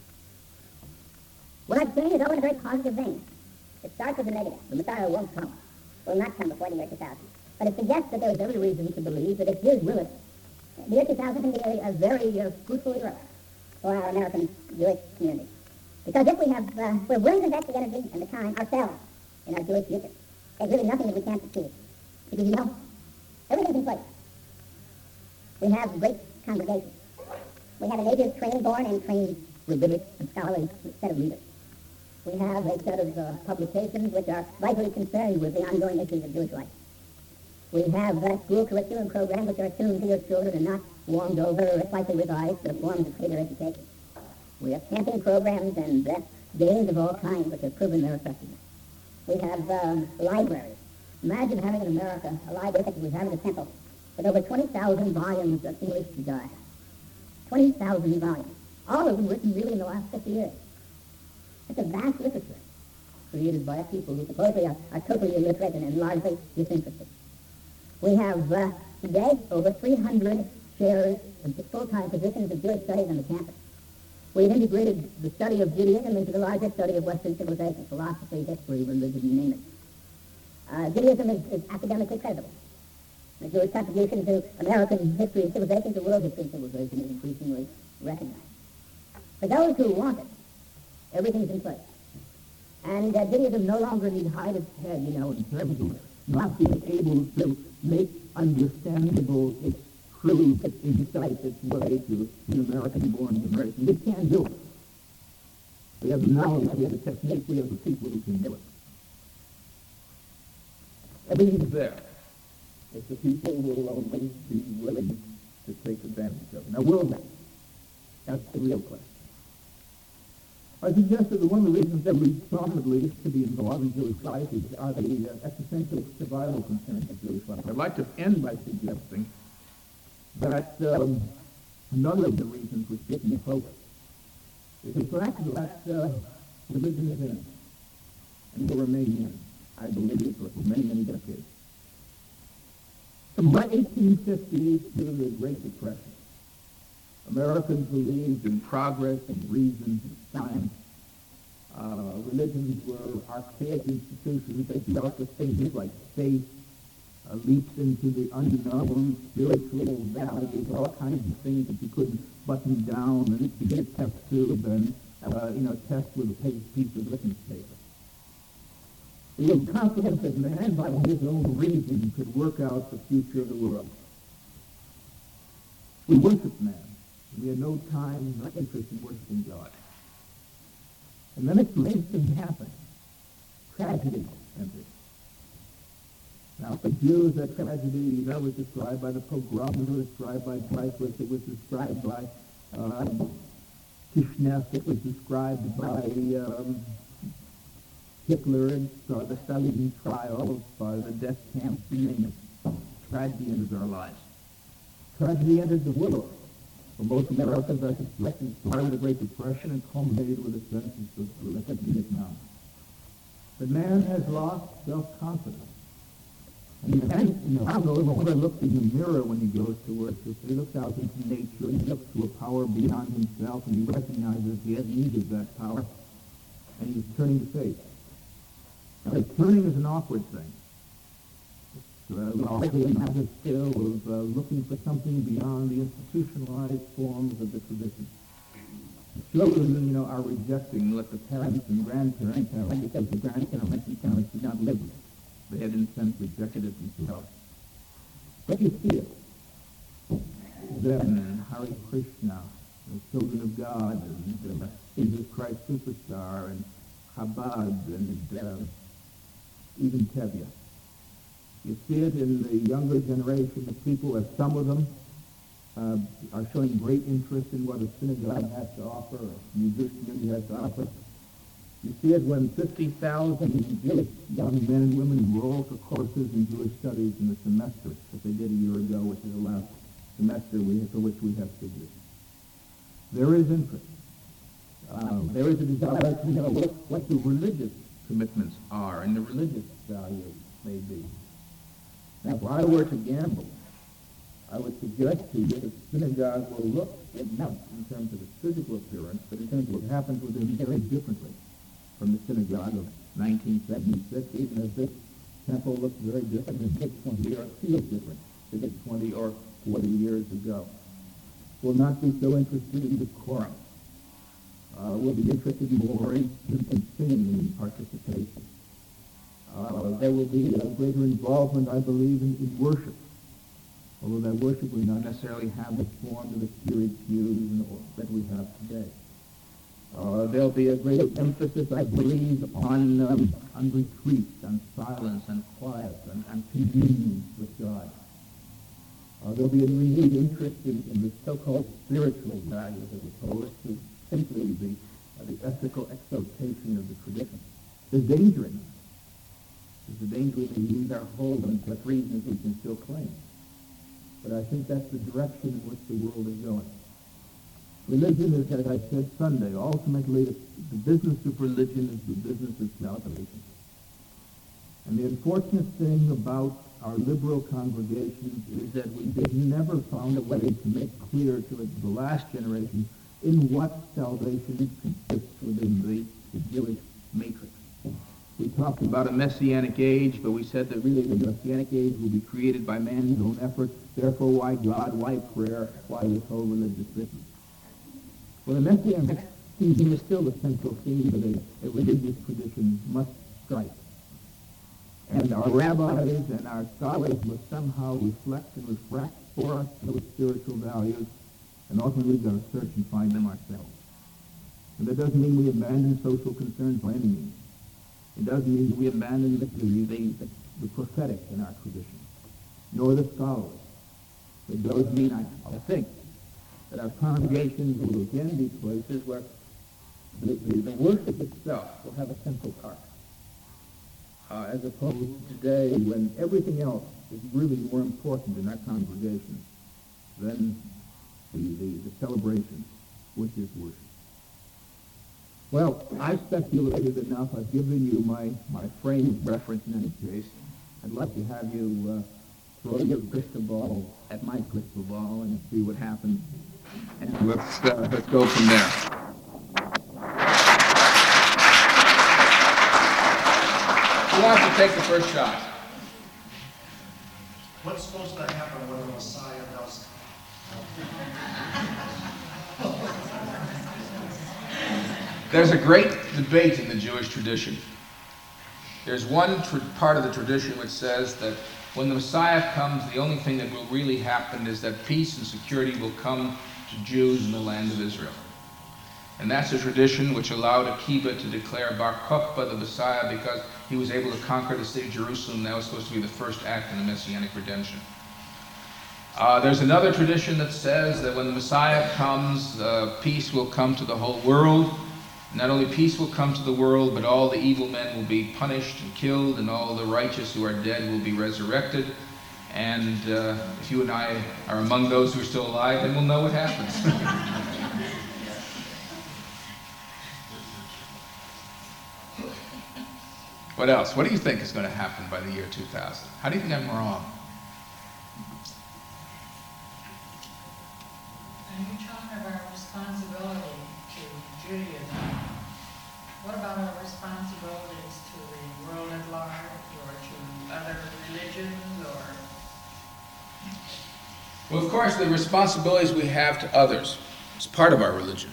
Speaker 2: What I'm saying is all in a very positive vein. It starts with a negative. The Messiah won't come, will not come before the year 2000. But it suggests that there is every reason to believe that if His will it, the year 2000 can be a very fruitful era for our American Jewish community. Because if we're willing to invest the energy and the time ourselves in our Jewish future, there's really nothing that we can't achieve. Because everything's in place. We have great congregations. We have a native trained, born and trained rabbinic and scholarly set of leaders. We have a set of publications which are vitally concerned with the ongoing issues of Jewish life. We have school curriculum programs which are attuned to your children and not warmed over or slightly revised forms of greater education. We have camping programs and games of all kinds which have proven their effectiveness. We have libraries. Imagine having in America a library such as we have in the Temple with over 20,000 volumes of English Judaic. 20,000 volumes, all of them written really in the last 50 years. It's a vast literature created by people who supposedly are totally illiterate and largely disinterested. We have today over 300 chairs and full-time positions of Jewish studies on the campus. We've integrated the study of Judaism into the larger study of Western civilization, philosophy, history, religion, you name it. Judaism is academically credible. The Jewish contribution to American history and civilization, to world history and civilization, is increasingly recognized. For those who want it, everything's in place. And Judaism no longer needs hide its head, in terms of not being able to make understandable its truth, its insight, its way to an American-born American. We can't do it. We have the knowledge, we have the technique, we have the people who can do it. Everything's there. If the people will only be willing to take advantage of it. Now, will they? That's the real question. I suggested that one of the reasons that we prominently should be involved in Jewish life are the existential survival concerns of Jewish life. I'd like to end by suggesting that another of the reasons which get me focused is the fact that religion is in, and will remain in, I believe, for many, many decades. From the 1850s to the Great Depression, Americans believed in progress and reason and science. Religions were archaic institutions. They dealt with things like faith, leaps into the unknown, spiritual values, all kinds of things that you couldn't button down and begin a test tube and, test with a piece of litmus paper. We were confident that man, by his own reason, could work out the future of the world. We worshiped man. We had no time, no interest in worshiping God. And then a strange thing happened. Tragedy entered. Now, for Jews, that tragedy, that was described by the pogroms, it was described by Dreyfus, it was described by Kishinev, it was described by Hitler, and the Stalin trial, by the death camps, you name it. Tragedy entered our lives. Tragedy entered the world. For most Americans, I suspect it started with the Great Depression and culminated with a sense of Vietnam. But man has lost self-confidence. And man, I don't know, when I look in the mirror when he goes to worship, he looks out into nature, and he looks to a power beyond himself, and he recognizes he has need of that power, and he's turning to faith. Now, turning is an awkward thing. Likely another skill of looking for something beyond the institutionalized forms of the tradition. Children, are rejecting what the parents and grandparents have, because the grandparents and parents did not live with it. They had, in a sense, rejected it themselves. But you see it. Then, and Hare Krishna, the Children of God, and Jesus Christ Superstar, and Chabad, and
Speaker 3: even Tevye. You see it in the younger generation of people, as some of them are showing great interest in what a synagogue has to offer, or a Jewish community has to offer. You see it when 50,000 Jewish young men and women enroll for courses in Jewish studies in the semester that they did a year ago, which is the last semester for which we have figures. There is interest. There is a desire to know what the religious commitments are and the religious values may be. Now, if I were to gamble, I would suggest to you that the synagogue will look, not in terms of its physical appearance, but in terms of what happens within very differently from the synagogue of 1976, even as this temple looks very different as it did 20 or feels different as it did 20 or 40 years ago. Will not be so interested in decorum. Will be interested more in singing and participation. There will be a greater involvement, I believe, in worship. Although that worship will not necessarily have the form of the spirit cues that we have today. There'll be a greater emphasis, I believe, on retreat, on silence, and quiet, and communion with God. There'll be a renewed interest in the so-called spiritual values as opposed to simply the ethical exaltation of the tradition. There's danger in that. There's a danger in we lose our hold on what reasons we can still claim. But I think that's the direction in which the world is going. Religion is, as I said Sunday, ultimately the business of religion is the business of salvation. And the unfortunate thing about our liberal congregations is that they've never found a way to make clear to the last generation in what salvation consists within the Jewish matrix. We talked about a messianic age, but we said that really the messianic age will be created by man's own effort. Therefore, why God? Why prayer? Why this whole religious business? Well, the messianic theme is still the central theme that a religious tradition must strike. And our rabbis and our scholars must somehow reflect and refract for us those spiritual values, and ultimately we've got to search and find them ourselves. And that doesn't mean we abandon social concerns by any means. It doesn't mean we abandon the prophetic in our tradition, nor the scholarly. It does mean, I think, that our congregations will again be places where the worship itself will have a central part. As opposed to today when everything else is really more important in our congregation than the celebration, which is worship. Well, I've speculated enough. I've given you my frame of reference in any case. I'd like to have you throw your crystal ball at my crystal ball and see what happens. And
Speaker 1: Let's go from there. Who wants to take the first shot?
Speaker 4: What's supposed to happen when the Messiah does?
Speaker 1: There's a great debate in the Jewish tradition. There's one part of the tradition which says that when the Messiah comes, the only thing that will really happen is that peace and security will come to Jews in the land of Israel. And that's a tradition which allowed Akiba to declare Bar Kokhba the Messiah because he was able to conquer the city of Jerusalem. That was supposed to be the first act in the Messianic redemption. There's another tradition that says that when the Messiah comes, peace will come to the whole world. Not only peace will come to the world, but all the evil men will be punished and killed, and all the righteous who are dead will be resurrected. And if you and I are among those who are still alive, then we'll know what happens. What else? What do you think is going to happen by the year 2000? How do you think I'm wrong?
Speaker 5: When you talk about responsibility to Judaism, what about our responsibilities to the world at large or to other religions or?
Speaker 1: Well, of course, the responsibilities we have to others is part of our religion.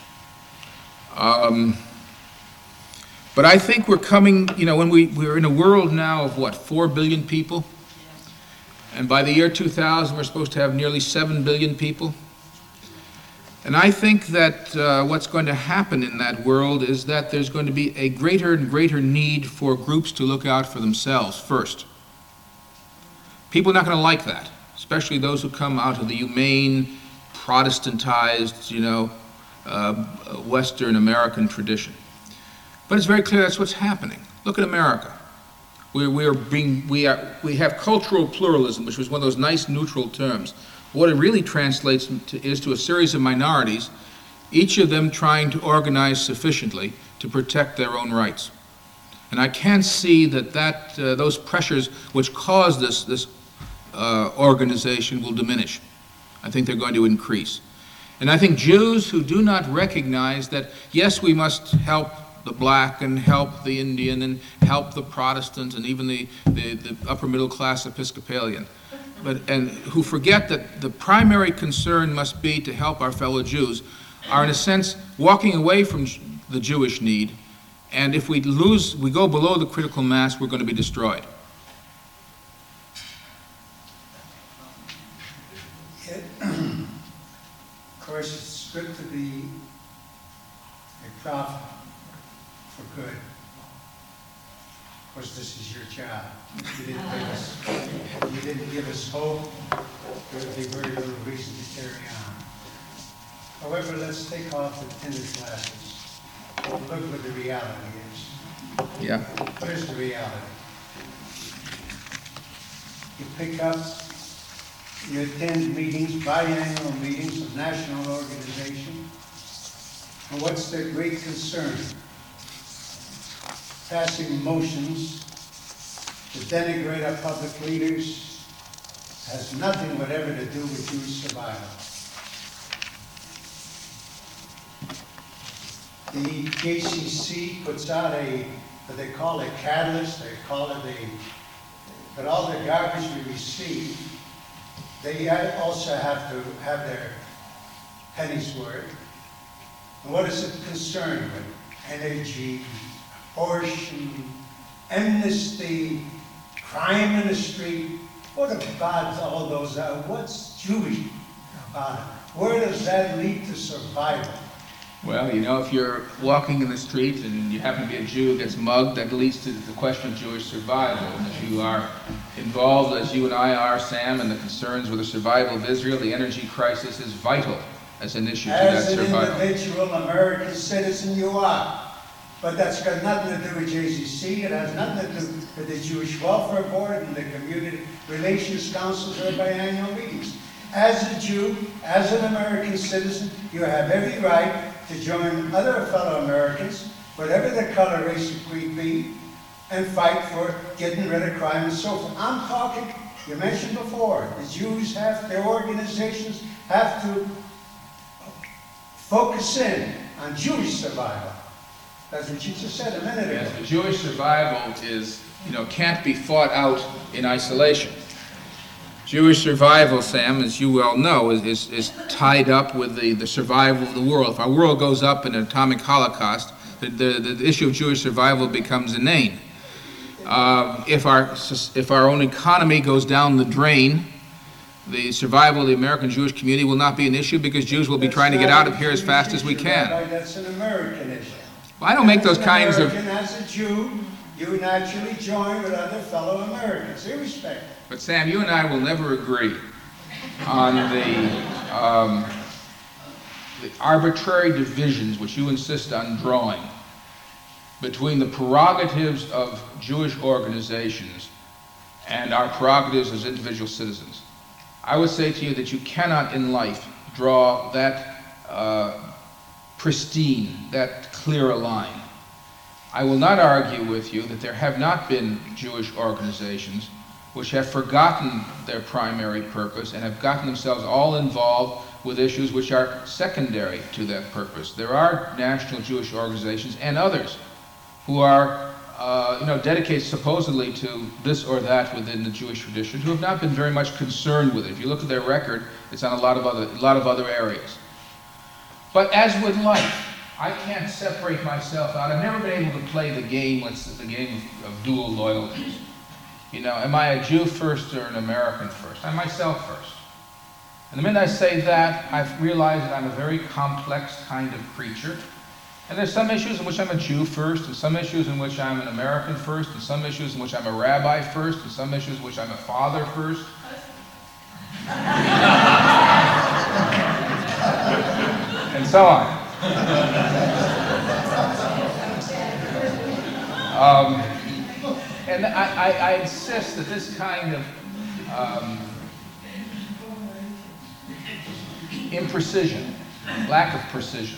Speaker 1: But I think we're coming, when we're in a world now of, 4 billion people? And by the year 2000, we're supposed to have nearly 7 billion people. And I think that what's going to happen in that world is that there's going to be a greater and greater need for groups to look out for themselves first. People are not going to like that, especially those who come out of the humane, Protestantized, Western American tradition. But it's very clear that's what's happening. Look at America. We have cultural pluralism, which was one of those nice neutral terms. What it really translates is to a series of minorities, each of them trying to organize sufficiently to protect their own rights. And I can't see that those pressures which cause this organization will diminish. I think they're going to increase. And I think Jews who do not recognize that, yes, we must help the black and help the Indian and help the Protestant and even the upper middle class Episcopalian, and who forget that the primary concern must be to help our fellow Jews, are in a sense walking away from the Jewish need, and if we go below the critical mass, we're going to be destroyed.
Speaker 6: Of course, it's good to be a prophet for good. Of course, this is your job. You didn't give us hope. There would be very little reason to carry on. However, let's take off the tinted glasses. Look what the reality is.
Speaker 1: Yeah.
Speaker 6: Here's the reality. You pick up, you attend meetings, biannual meetings of national organizations. And what's their great concern? Passing motions to denigrate our public leaders has nothing whatever to do with Jewish survival. The JCC puts out what they call a catalyst, they call it but all the garbage we receive, they also have to have their penny's worth. And what is it concerned with? Energy, abortion, amnesty, crime in the street. What about all those? What's Jewish about it? Where does that lead to survival?
Speaker 1: Well, if you're walking in the street and you happen to be a Jew who gets mugged, that leads to the question of Jewish survival. And if you are involved, as you and I are, Sam, in the concerns with the survival of Israel, the energy crisis is vital as an issue to that survival.
Speaker 6: As an individual American citizen, you are. But that's got nothing to do with JCC. It has nothing to do with the Jewish Welfare Board and the Community Relations Councils or biannual meetings. As a Jew, as an American citizen, you have every right to join other fellow Americans, whatever their color, race, or creed be, and fight for getting rid of crime and so forth. I'm talking, you mentioned before, the Jews their organizations have to focus in on Jewish survival. That's what you just said a minute ago.
Speaker 1: Yes, the Jewish survival can't be fought out in isolation. Jewish survival, Sam, as you well know, is tied up with the survival of the world. If our world goes up in an atomic holocaust, the issue of Jewish survival becomes inane. If our own economy goes down the drain, the survival of the American Jewish community will not be an issue because Jews will be trying to get out of here as fast as we can.
Speaker 6: That's an American issue.
Speaker 1: Well, I don't make those kinds of...
Speaker 6: As a Jew, you naturally join with other fellow Americans, irrespective.
Speaker 1: But Sam, you and I will never agree on the arbitrary divisions which you insist on drawing between the prerogatives of Jewish organizations and our prerogatives as individual citizens. I would say to you that you cannot in life draw that pristine, that clear a line. I will not argue with you that there have not been Jewish organizations which have forgotten their primary purpose and have gotten themselves all involved with issues which are secondary to that purpose. There are national Jewish organizations and others who are dedicated supposedly to this or that within the Jewish tradition who have not been very much concerned with it. If you look at their record, it's on a lot of other areas. But as with life, I can't separate myself out. I've never been able to play the game of dual loyalties. Am I a Jew first or an American first? I'm myself first. And the minute I say that, I've realized that I'm a very complex kind of creature. And there's some issues in which I'm a Jew first, and some issues in which I'm an American first, and some issues in which I'm a rabbi first, and some issues in which I'm a father first. And so on. And I insist that this kind of imprecision, lack of precision,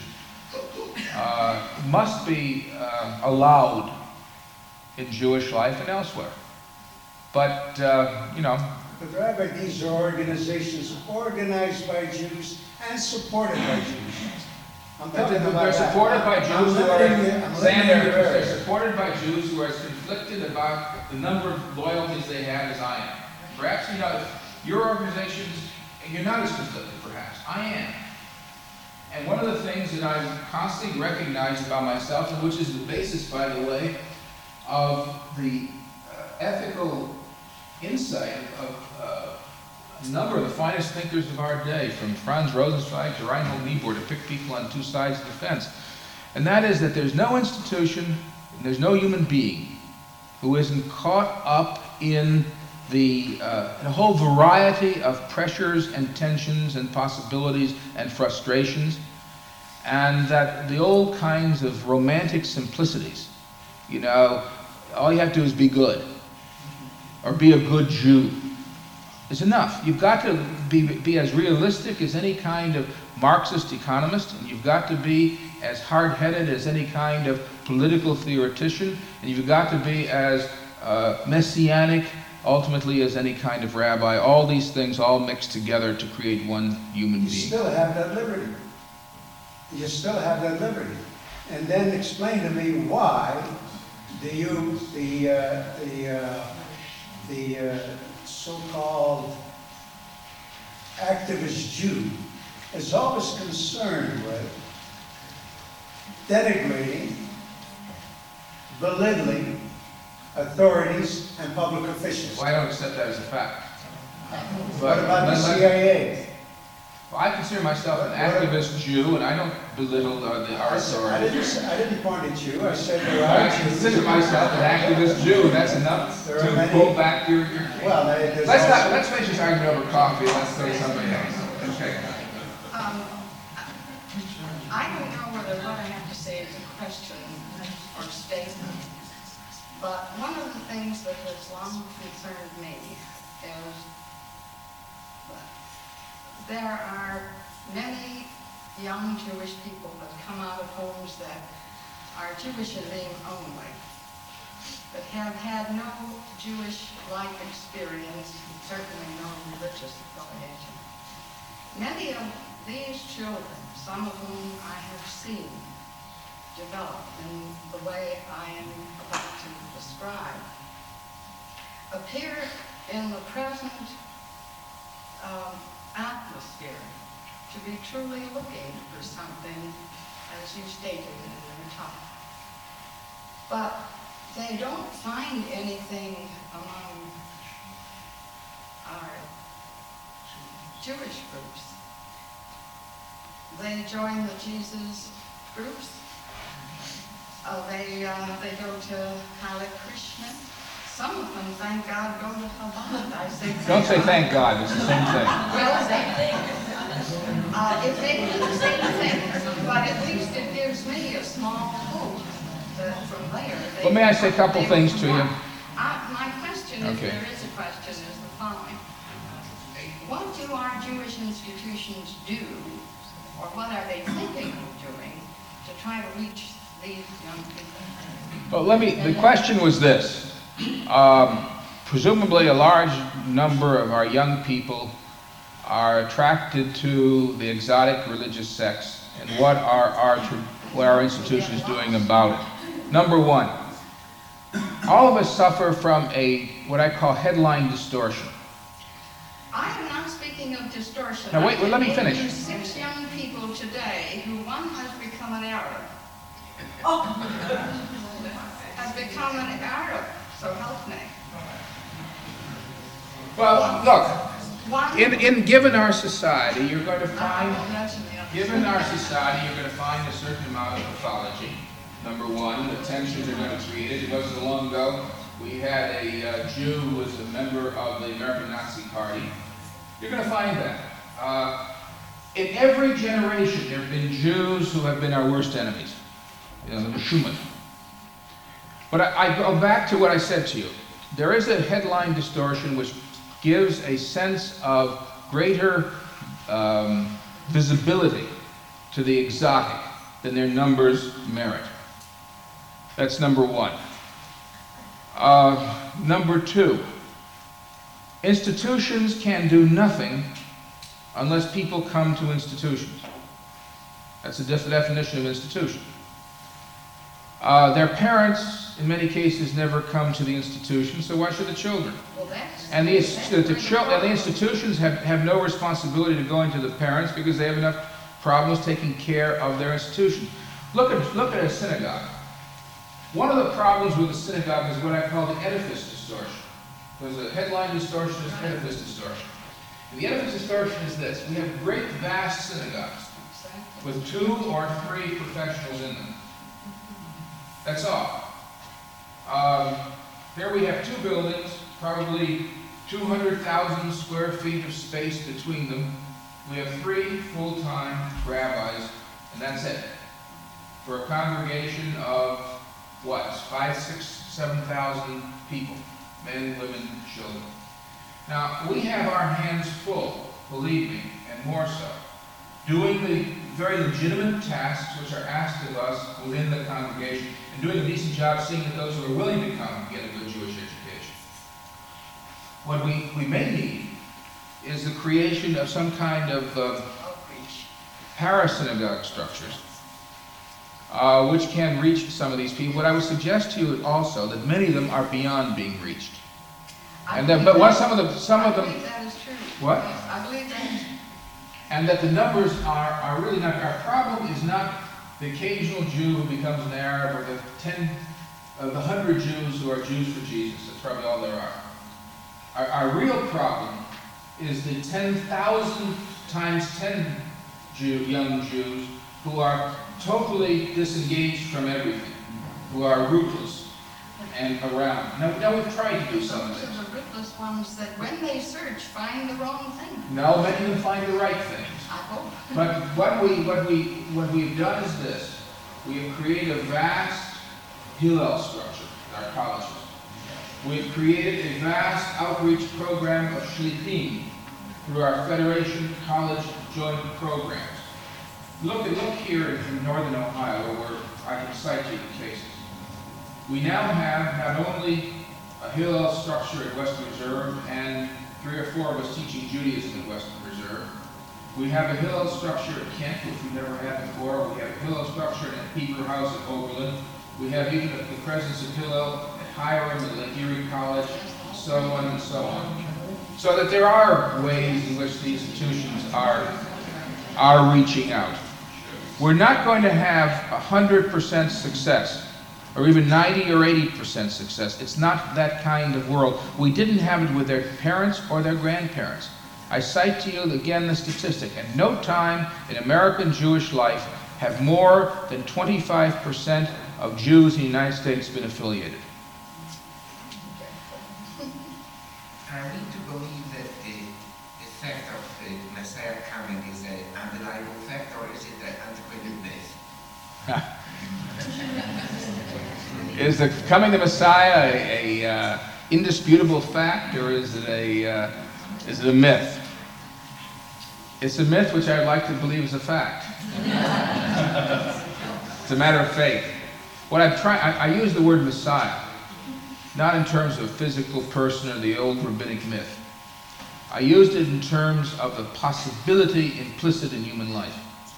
Speaker 1: must be allowed in Jewish life and elsewhere. But, you know.
Speaker 6: But Rabbi, these are organizations organized by Jews and supported by Jews. I'm talking about
Speaker 1: they're supported by Jews who are, they're
Speaker 6: They're
Speaker 1: supported by Jews who are as conflicted about the number of loyalties they have as I am. Perhaps, you know, your organizations, you're not as conflicted, perhaps. I am. And one of the things that I constantly recognize about myself, and which is the basis, by the way, of the ethical insight of a number of the finest thinkers of our day, from Franz Rosenzweig to Reinhold Niebuhr, to pick people on two sides of the fence. And that is that there's no institution, and there's no human being who isn't caught up in a whole variety of pressures and tensions and possibilities and frustrations, and that the old kinds of romantic simplicities, you know, all you have to do is be good, or be a good Jew, is enough. You've got to be as realistic as any kind of Marxist economist, and you've got to be as hard-headed as any kind of political theoretician, and you've got to be as messianic, ultimately, as any kind of rabbi. All these things all mixed together to create one human being.
Speaker 6: You still have that liberty. You still have that liberty. And then explain to me why the so-called activist Jew is always concerned with denigrating, belittling authorities and public officials.
Speaker 1: Well, I don't accept that as a fact.
Speaker 6: What about the CIA?
Speaker 1: Well, I consider myself an activist Jew, and I don't belittle our authorities.
Speaker 6: I didn't point at you. I said there
Speaker 1: I
Speaker 6: are
Speaker 1: consider myself an activist Jew, and that's enough
Speaker 6: There are
Speaker 1: to
Speaker 6: many-
Speaker 1: pull back your...
Speaker 6: Well, there's also-
Speaker 1: Let's finish this argument over coffee, and let's go to somebody else. Okay.
Speaker 5: I don't know whether what I have to say is a question or statement, but one of the things that has long concerned me is that there are many young Jewish people that come out of homes that are Jewish in name only, that have had no Jewish life experience, certainly no religious affiliation. Many of these children, some of whom I have seen develop in the way I am about to describe, appear in the present atmosphere to be truly looking for something, as you stated in your talk. But they don't find anything among our Jewish groups. They join the Jesus groups. They go to Hare Krishna. Some of them, thank God, go to Chabad. I say
Speaker 1: Don't say thank God, it's the same thing.
Speaker 5: Well, same thing. If they do the same thing, but at least it gives me a small hope that from there.
Speaker 1: Well, may I say a couple things to you?
Speaker 5: My question, if
Speaker 1: Okay.
Speaker 5: there is a question, is the following. What do our Jewish institutions do, or what are they thinking of doing, to try to reach these young people?
Speaker 1: Well, the question was this. Presumably a large number of our young people are attracted to the exotic religious sects, and what are our institutions doing about it? Number one, all of us suffer from what I call headline distortion.
Speaker 5: I am not speaking of distortion.
Speaker 1: Now wait, let me finish.
Speaker 5: There are 6 young people today who one has become an Arab. Has become an Arab, so help me.
Speaker 1: Well, look,
Speaker 5: Why?
Speaker 1: Given our society, you're going to find,
Speaker 5: Imagine, you know.
Speaker 1: given our society, you're going to find a certain amount of pathology. Number one, the tensions are going to create it. It wasn't long ago, we had a Jew who was a member of the American Nazi Party. You're going to find that. In every generation, there have been Jews who have been our worst enemies. You know, the Meshumat. But I go back to what I said to you. There is a headline distortion which gives a sense of greater visibility to the exotic than their numbers merit. That's number one. Number two, institutions can do nothing unless people come to institutions. That's the definition of institution. Their parents, in many cases, never come to the institution, so why should the children?
Speaker 5: Well, that's.
Speaker 1: And the institutions have no responsibility to going to the parents because they have enough problems taking care of their institution. Look at a synagogue. One of the problems with a synagogue is what I call the edifice distortion. There's a headline distortion, there's edifice distortion. And the edifice distortion is this. We have great, vast synagogues with 2 or 3 professionals in them. That's all. Here we have 2 buildings, probably 200,000 square feet of space between them. We have 3 full-time rabbis, and that's it. For a congregation of, what, 5,000, 6,000, 7,000 people, men, women, children. Now, we have our hands full, believe me, and more so, doing the very legitimate tasks which are asked of us within the congregation, and doing a decent job seeing that those who are willing to come get a good Jewish education. What we may need is the creation of some kind of parasynagogue structures, which can reach some of these people. What I would suggest to you also that many of them are beyond being reached. And then, but what some of them,
Speaker 5: I believe that is true.
Speaker 1: What?
Speaker 5: Yes, I believe that.
Speaker 1: And that the numbers are really not, our problem is not the occasional Jew who becomes an Arab or the 100 Jews who are Jews for Jesus. That's probably all there are. Our real problem is the 10,000 times 10 young Jews who are totally disengaged from everything, who are rootless and around. Now we've tried to do some of
Speaker 5: Those
Speaker 1: this.
Speaker 5: are the rootless ones that when they search find the wrong thing.
Speaker 1: No, many of them find the right things.
Speaker 5: I hope.
Speaker 1: But what we've done is this. We have created a vast Hillel structure in our colleges. We've created a vast outreach program of shlichim through our Federation College Joint Programs. Look here in northern Ohio, where I can cite you the cases. We now have not only a Hillel structure at Western Reserve and 3 or 4 of us teaching Judaism at Western Reserve. We have a Hillel structure at Kent, which we've never had before. We have a Hillel structure at Peeper House at Oberlin. We have even the presence of Hillel at Hiram, at Lake Erie College, so on and so on. So that there are ways in which the institutions are reaching out. We're not going to have 100% success, or even 90 or 80% success. It's not that kind of world. We didn't have it with their parents or their grandparents. I cite to you again the statistic. At no time in American Jewish life have more than 25% of Jews in the United States been affiliated.
Speaker 7: Are we to believe that the effect of the Messiah coming is an undeniable fact, or is it an antiquated myth?
Speaker 1: Is the coming of Messiah a indisputable fact, or is it a myth? It's a myth which I'd like to believe is a fact. It's a matter of faith. What I use the word Messiah, not in terms of a physical person or the old rabbinic myth. I used it in terms of the possibility implicit in human life.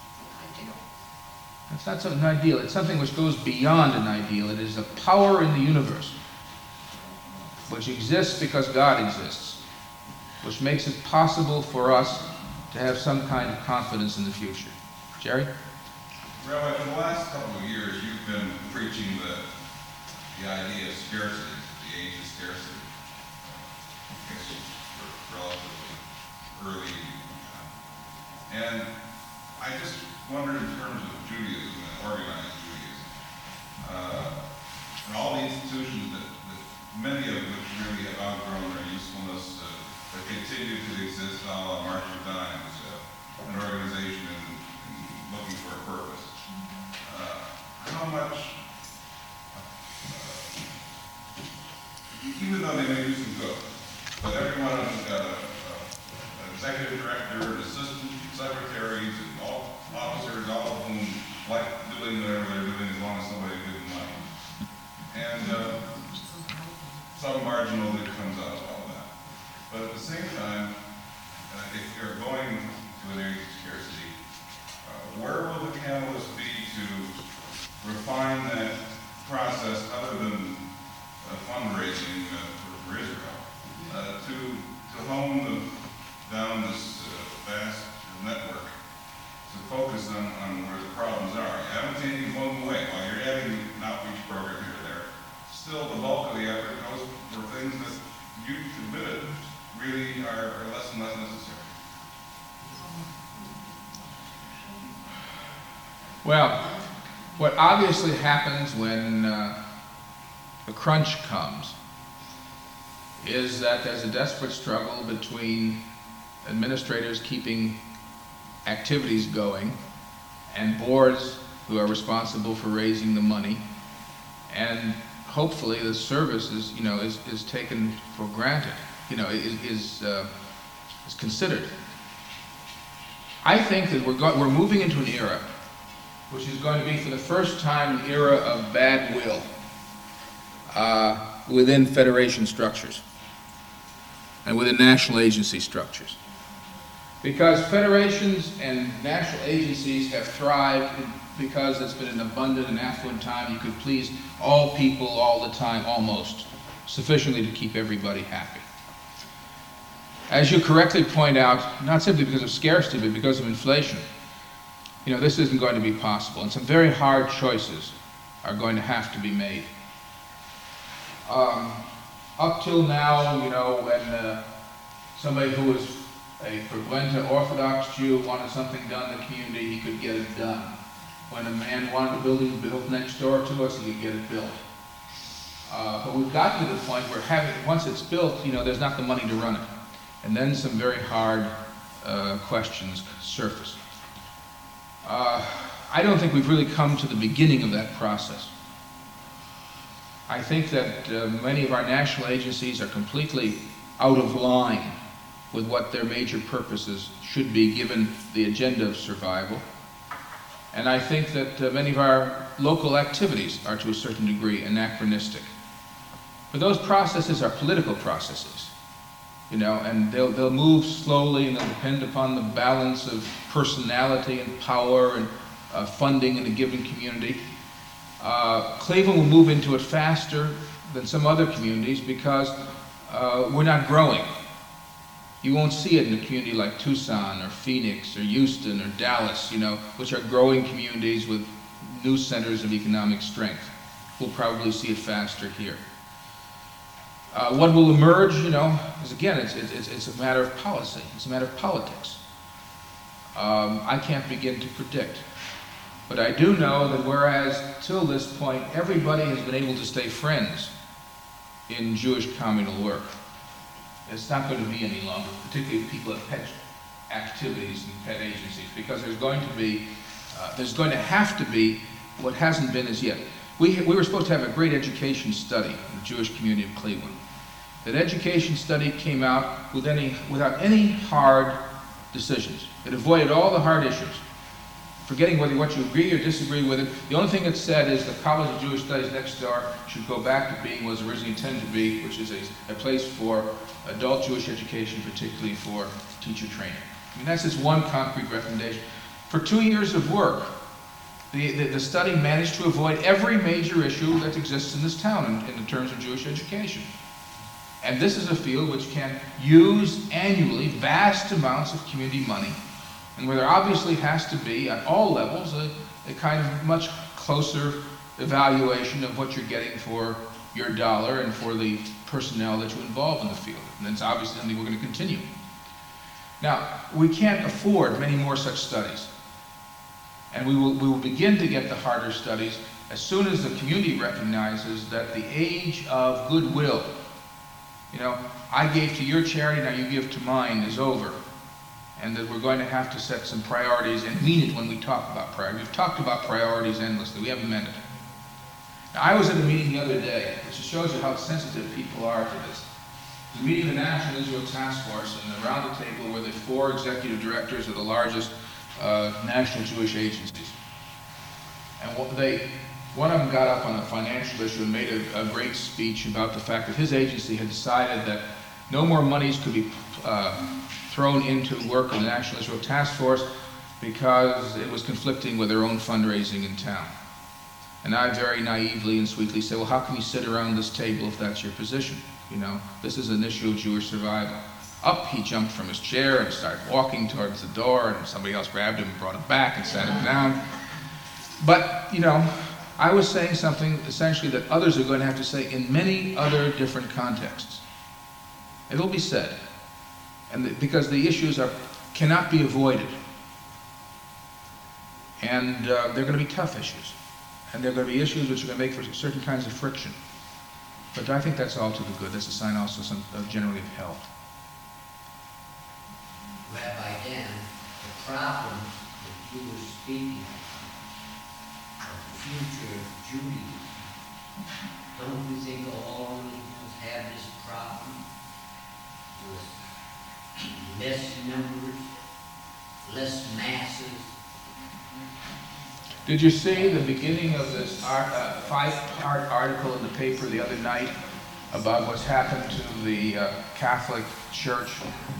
Speaker 1: It's not something ideal. It's something which goes beyond an ideal. It is a power in the universe which exists because God exists, which makes it possible for us to have some kind of confidence in the future. Jerry?
Speaker 8: Rabbi, for the last couple of years, you've been preaching the idea of scarcity, the age of scarcity. It's relatively early. And I just wonder in terms of Judaism and organized Judaism, and all the institutions that many of which really have outgrown their usefulness, but continue to exist a la March of Dimes, an organization in looking for a purpose. How much, even though they may do some good, but every one of them has got an executive director, an assistant secretaries, and all officers, all of whom like doing whatever they're doing as long as somebody gives them money. And some marginal that comes out of all that. But at the same time, if you're going to an age of scarcity, where will the catalyst be to refine that process other than fundraising for Israel, to hone down this vast network, to focus on where the problems are. You haven't taken one away. While you're adding an outreach program here or there, still the bulk of the effort goes for things that you admitted really are less and less necessary.
Speaker 1: Well, what obviously happens when the crunch comes is that there's a desperate struggle between administrators keeping activities going and boards who are responsible for raising the money, and hopefully the service is taken for granted, is considered. I think that we're moving into an era which is going to be for the first time an era of bad will within federation structures and within national agency structures. Because federations and national agencies have thrived because it's been an abundant and affluent time. You could please all people all the time, almost, sufficiently to keep everybody happy. As you correctly point out, not simply because of scarcity, but because of inflation, this isn't going to be possible, and some very hard choices are going to have to be made. Up till now, when somebody who was a Verglenta Orthodox Jew wanted something done in the community, he could get it done. When a man wanted a building built next door to us, he could get it built. But we've gotten to the point where once it's built, there's not the money to run it. And then some very hard questions surface. I don't think we've really come to the beginning of that process. I think that many of our national agencies are completely out of line with what their major purposes should be given the agenda of survival. And I think that many of our local activities are to a certain degree anachronistic. But those processes are political processes, and they'll move slowly, and they'll depend upon the balance of personality and power and funding in a given community. Cleveland will move into it faster than some other communities because we're not growing. You won't see it in a community like Tucson or Phoenix or Houston or Dallas, which are growing communities with new centers of economic strength. We'll probably see it faster here. What will emerge, is again, it's a matter of policy. It's a matter of politics. I can't begin to predict. But I do know that whereas till this point everybody has been able to stay friends in Jewish communal work, it's not going to be any longer, particularly if people have pet activities and pet agencies, because there's going to have to be what hasn't been as yet. We were supposed to have a great education study in the Jewish community of Cleveland. That education study came out without any hard decisions. It avoided all the hard issues, forgetting whether what you agree or disagree with it. The only thing it said is the College of Jewish Studies next door should go back to being what it was originally intended to be, which is a place for adult Jewish education, particularly for teacher training. That's just one concrete recommendation. For 2 years of work, the study managed to avoid every major issue that exists in this town in terms of Jewish education. And this is a field which can use annually vast amounts of community money, and where there obviously has to be, at all levels, a kind of much closer evaluation of what you're getting for your dollar and for the personnel that you involve in the field. And that's obviously something we're going to continue. Now, we can't afford many more such studies. And we will begin to get the harder studies as soon as the community recognizes that the age of goodwill, I gave to your charity, now you give to mine, is over. And that we're going to have to set some priorities and mean it when we talk about priorities. We've talked about priorities endlessly. We haven't meant it. Now, I was at a meeting the other day, which shows you how sensitive people are to this. The meeting of the National Israel Task Force, and around the table were the 4 executive directors of the largest national Jewish agencies. And one of them got up on a financial issue and made a great speech about the fact that his agency had decided that no more monies could be thrown into work of the National Israel Task Force because it was conflicting with their own fundraising in town. And I very naively and sweetly said, well, how can you sit around this table if that's your position? This is an issue of Jewish survival. Up he jumped from his chair and started walking towards the door, and somebody else grabbed him and brought him back and sat him down. But, I was saying something essentially that others are going to have to say in many other different contexts. It'll be said. And because the issues cannot be avoided. And they're going to be tough issues. And they're going to be issues which are going to make for certain kinds of friction. But I think that's all to the good. That's a sign also generally of health.
Speaker 9: Rabbi Dan, the problem that you were speaking of the future of Judaism, don't you think all religions have this problem with less numbers, less masses?
Speaker 1: Did you see the beginning of this 5-part article in the paper the other night about what's happened to the Catholic Church?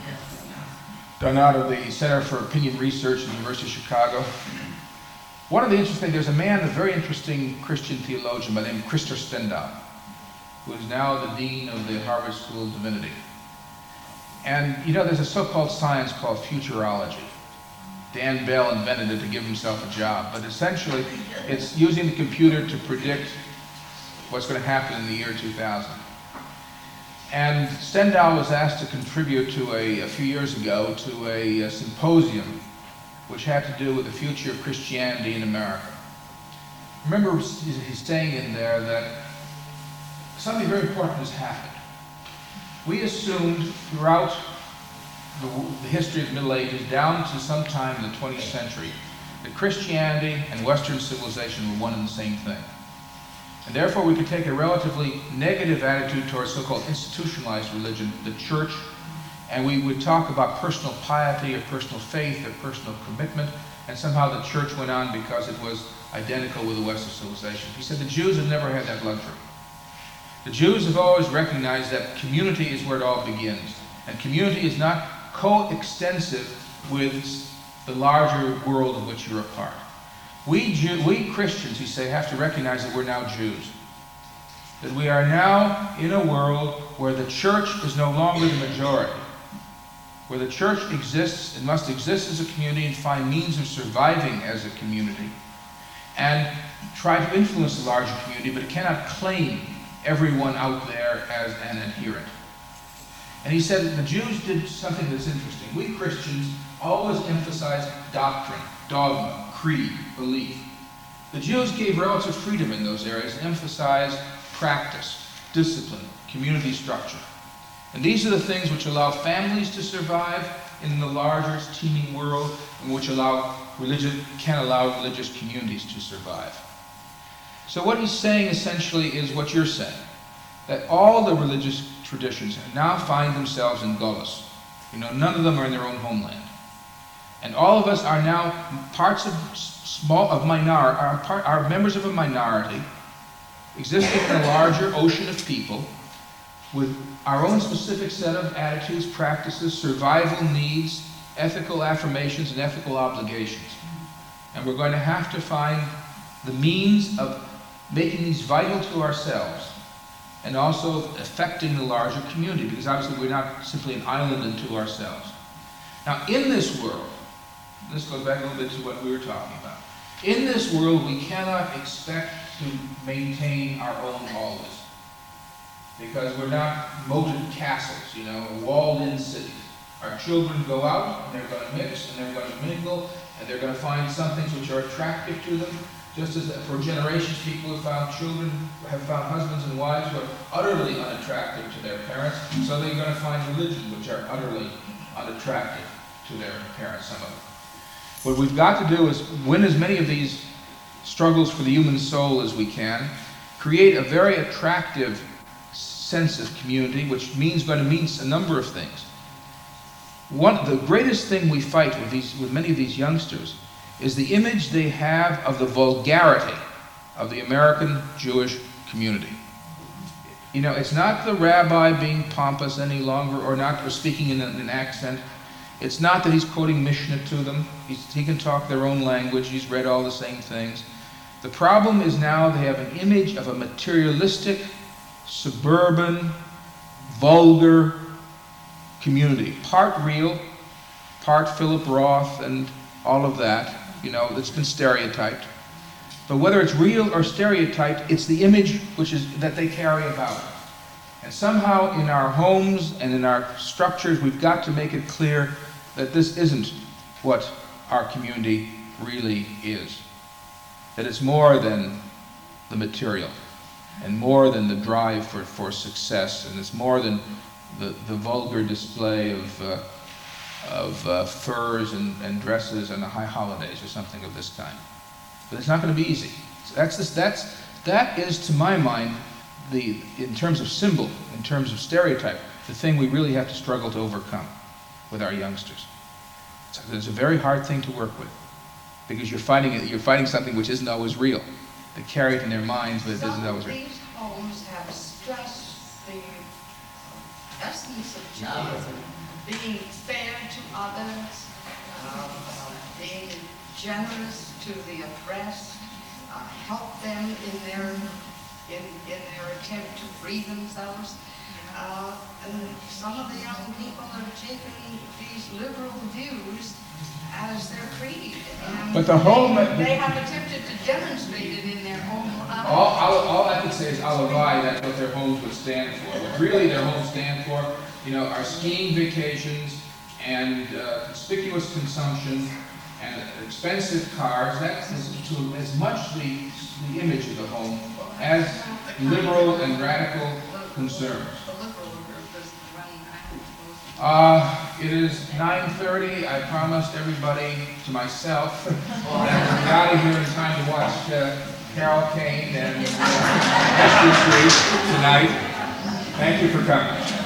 Speaker 1: Done out of the Center for Opinion Research at the University of Chicago. One of the interesting, there's a man, a very interesting Christian theologian by the name of Christopher Stendhal, who is now the dean of the Harvard School of Divinity. And there's a so-called science called futurology. Dan Bell invented it to give himself a job, but essentially it's using the computer to predict what's going to happen in the year 2000. And Stendhal was asked to contribute to a few years ago to a symposium which had to do with the future of Christianity in America. Remember he's saying in there that something very important has happened. We assumed throughout the history of the Middle Ages down to sometime in the 20th century that Christianity and Western civilization were one and the same thing. And therefore we could take a relatively negative attitude towards so-called institutionalized religion, the church, and we would talk about personal piety or personal faith or personal commitment, and somehow the church went on because it was identical with the Western civilization. He said the Jews have never had that luxury. The Jews have always recognized that community is where it all begins, and community is not coextensive with the larger world of which you're a part. We Christians, he said, have to recognize that we're now Jews. That we are now in a world where the church is no longer the majority. Where the church exists, it must exist as a community and find means of surviving as a community. And try to influence the larger community, but it cannot claim everyone out there as an adherent. And he said that the Jews did something that's interesting. We Christians always emphasize doctrine, dogma, creed, belief. The Jews gave relative freedom in those areas and emphasized practice, discipline, community structure. And these are the things which allow families to survive in the larger, teeming world, and which can allow religious communities to survive. So what he's saying essentially is what you're saying, that all the religious traditions now find themselves in Golos. None of them are in their own homeland. And all of us are now parts of are members of a minority existing in a larger ocean of people with our own specific set of attitudes, practices, survival needs, ethical affirmations, and ethical obligations. And we're going to have to find the means of making these vital to ourselves and also affecting the larger community, because obviously we're not simply an island unto ourselves. Now, in this world, this goes back a little bit to what we were talking about. In this world, we cannot expect to maintain our own always, because we're not moated castles, walled-in cities. Our children go out, and they're going to mix, and they're going to mingle, and they're going to find some things which are attractive to them. Just as for generations, people have found husbands and wives who are utterly unattractive to their parents, so they're going to find religions which are utterly unattractive to their parents, some of them. What we've got to do is win as many of these struggles for the human soul as we can, create a very attractive sense of community, which going to mean a number of things. The greatest thing we fight with many of these youngsters is the image they have of the vulgarity of the American Jewish community. You know, it's not the rabbi being pompous any longer or speaking in an accent. It's not that he's quoting Mishnah to them. He can talk their own language. He's read all the same things. The problem is now they have an image of a materialistic, suburban, vulgar community. Part real, part Philip Roth and all of that, you know, that's been stereotyped. But whether it's real or stereotyped, it's the image that they carry about. And somehow in our homes and in our structures, we've got to make it clear that this isn't what our community really is. That it's more than the material, and more than the drive for success, and it's more than the vulgar display of furs and dresses and the high holidays or something of this kind. But it's not going to be easy. That is, to my mind, in terms of symbol, in terms of stereotype, the thing we really have to struggle to overcome with our youngsters. It's a very hard thing to work with, because you're fighting something which isn't always real. They carry it in their minds, but it isn't always real.
Speaker 10: Some of these homes have stressed the essence of Judaism, being fair to others, being generous to the oppressed, help them in their attempt to free themselves. And some of the young people have taken these liberal views as their creed. And
Speaker 1: but the home...
Speaker 10: They have attempted to demonstrate it in their home lives.
Speaker 1: All I can say is alavai, that's what their homes would stand for. What really their homes stand for, you know, are skiing vacations and conspicuous consumption and expensive cars. That's as much the image of the home as liberal and radical concerns. It is 9:30. I promised everybody, to myself, that we'll be out of here in time to watch Carol Kane and SG3 tonight. Thank you for coming.